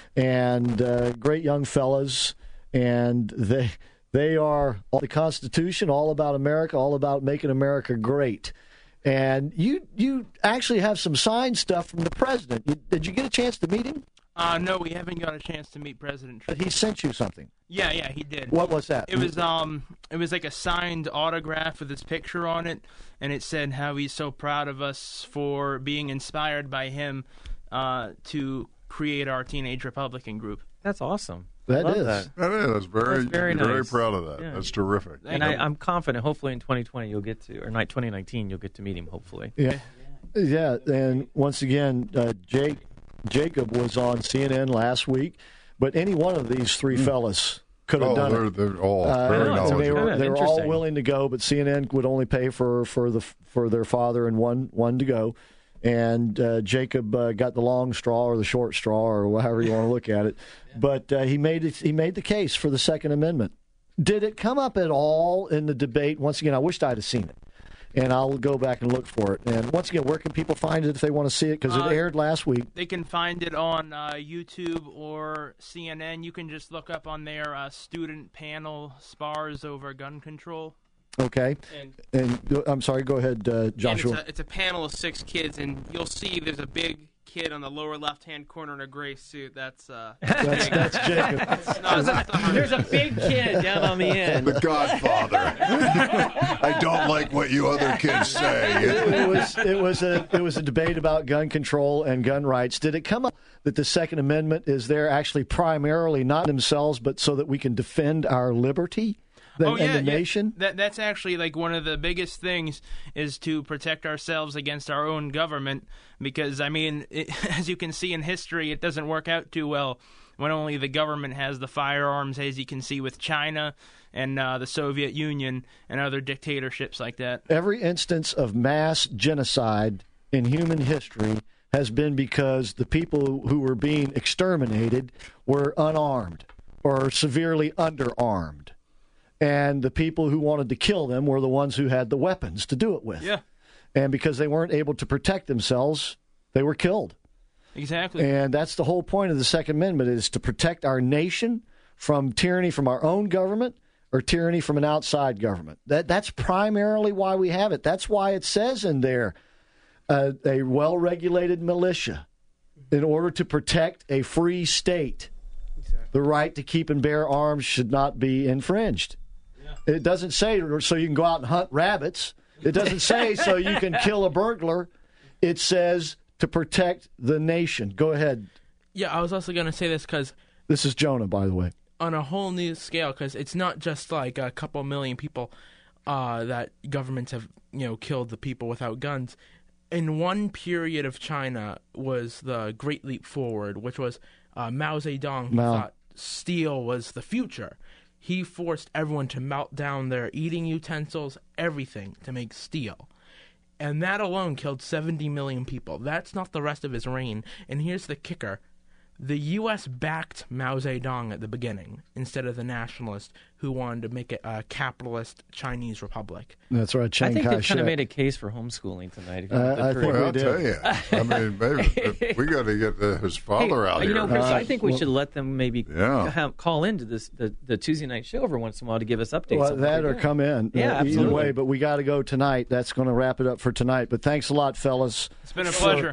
and uh, great young fellas, and they. They are all the Constitution, all about America, all about making America great. And you you actually have some signed stuff from the president. You, did you get a chance to meet him? Uh, no, we haven't got a chance to meet President Trump. But he sent you something. Yeah, yeah, he did. What was that? It was um, it was like a signed autograph with his picture on it, and it said how he's so proud of us for being inspired by him uh, to create our Teenage Republican group. That's awesome. That Love is. That. That is very, That's very very nice. proud of that. Yeah. That's terrific. And I, I'm confident. Hopefully, in twenty twenty, you'll get to, or not twenty nineteen, you'll get to meet him. Hopefully. Yeah, yeah. And once again, uh, Jake Jacob was on C N N last week, but any one of these three fellas could have Oh, done they're, it. they're all Uh, very and they knowledgeable. were they were all Interesting. willing to go, but C N N would only pay for for the for their father and one one to go. And uh, Jacob uh, got the long straw or the short straw or however you want to look at it, but uh, he made it. He made the case for the Second Amendment. Did it come up at all in the debate? Once again, I wished I'd have seen it, and I'll go back and look for it. And once again, where can people find it if they want to see it? Because Uh, it aired last week. They can find it on uh, YouTube or C N N. You can just look up on their uh, student panel spars over gun control. Okay, And- and, I'm sorry. Go ahead, uh, Joshua. And it's, a, it's a panel of six kids, and you'll see there's a big kid on the lower left-hand corner in a gray suit. That's uh, That's, that's Jacob. That's not- that's not- There's a big kid down on the end. The Godfather. I don't like what you other kids say. it, it was it was a it was a debate about gun control and gun rights. Did it come up that the Second Amendment is there actually primarily not themselves, but so that we can defend our liberty the, oh, yeah, and the yeah. nation? That that's actually like one of the biggest things is to protect ourselves against our own government. Because I mean, it, as you can see in history, it doesn't work out too well when only the government has the firearms, as you can see with China and uh, the Soviet Union and other dictatorships like that. Every instance of mass genocide in human history has been because the people who were being exterminated were unarmed or severely underarmed. And the people who wanted to kill them were the ones who had the weapons to do it with. Yeah. And because they weren't able to protect themselves, they were killed. Exactly. And that's the whole point of the Second Amendment, is to protect our nation from tyranny from our own government or tyranny from an outside government. That That's primarily why we have it. That's why it says in there, uh, a well-regulated militia in order to protect a free state. Exactly. The right to keep and bear arms should not be infringed. Yeah. It doesn't say so you can go out and hunt rabbits. It doesn't say so you can kill a burglar. It says to protect the nation. Go ahead. Yeah, I was also going to say this because This is Jonah, by the way. on a whole new scale, because it's not just like a couple million people uh, that governments have, you know, killed the people without guns. In one period of China was the Great Leap Forward, which was uh, Mao Zedong, who Mao. thought steel was the future. He forced everyone to melt down their eating utensils, everything, to make steel. And that alone killed seventy million people. That's not the rest of his reign. And here's the kicker. The U S backed Mao Zedong at the beginning instead of the nationalists who wanted to make it a capitalist Chinese republic. That's right, Chiang I think they've kind Kai-shek. of made a case for homeschooling tonight. If you Uh, look I through think it. Well, I'll we tell did. you. I mean, maybe we got to get the, his father Hey, out you here. know, Chris, Uh, I think we well- should let them maybe Yeah. have, call into this the, the Tuesday night show every once in a while to give us updates. Well, on what that they're or doing. come in. Yeah, uh, either absolutely. way, but we got to go tonight. That's going to wrap it up for tonight. But thanks a lot, fellas. It's been a for- pleasure.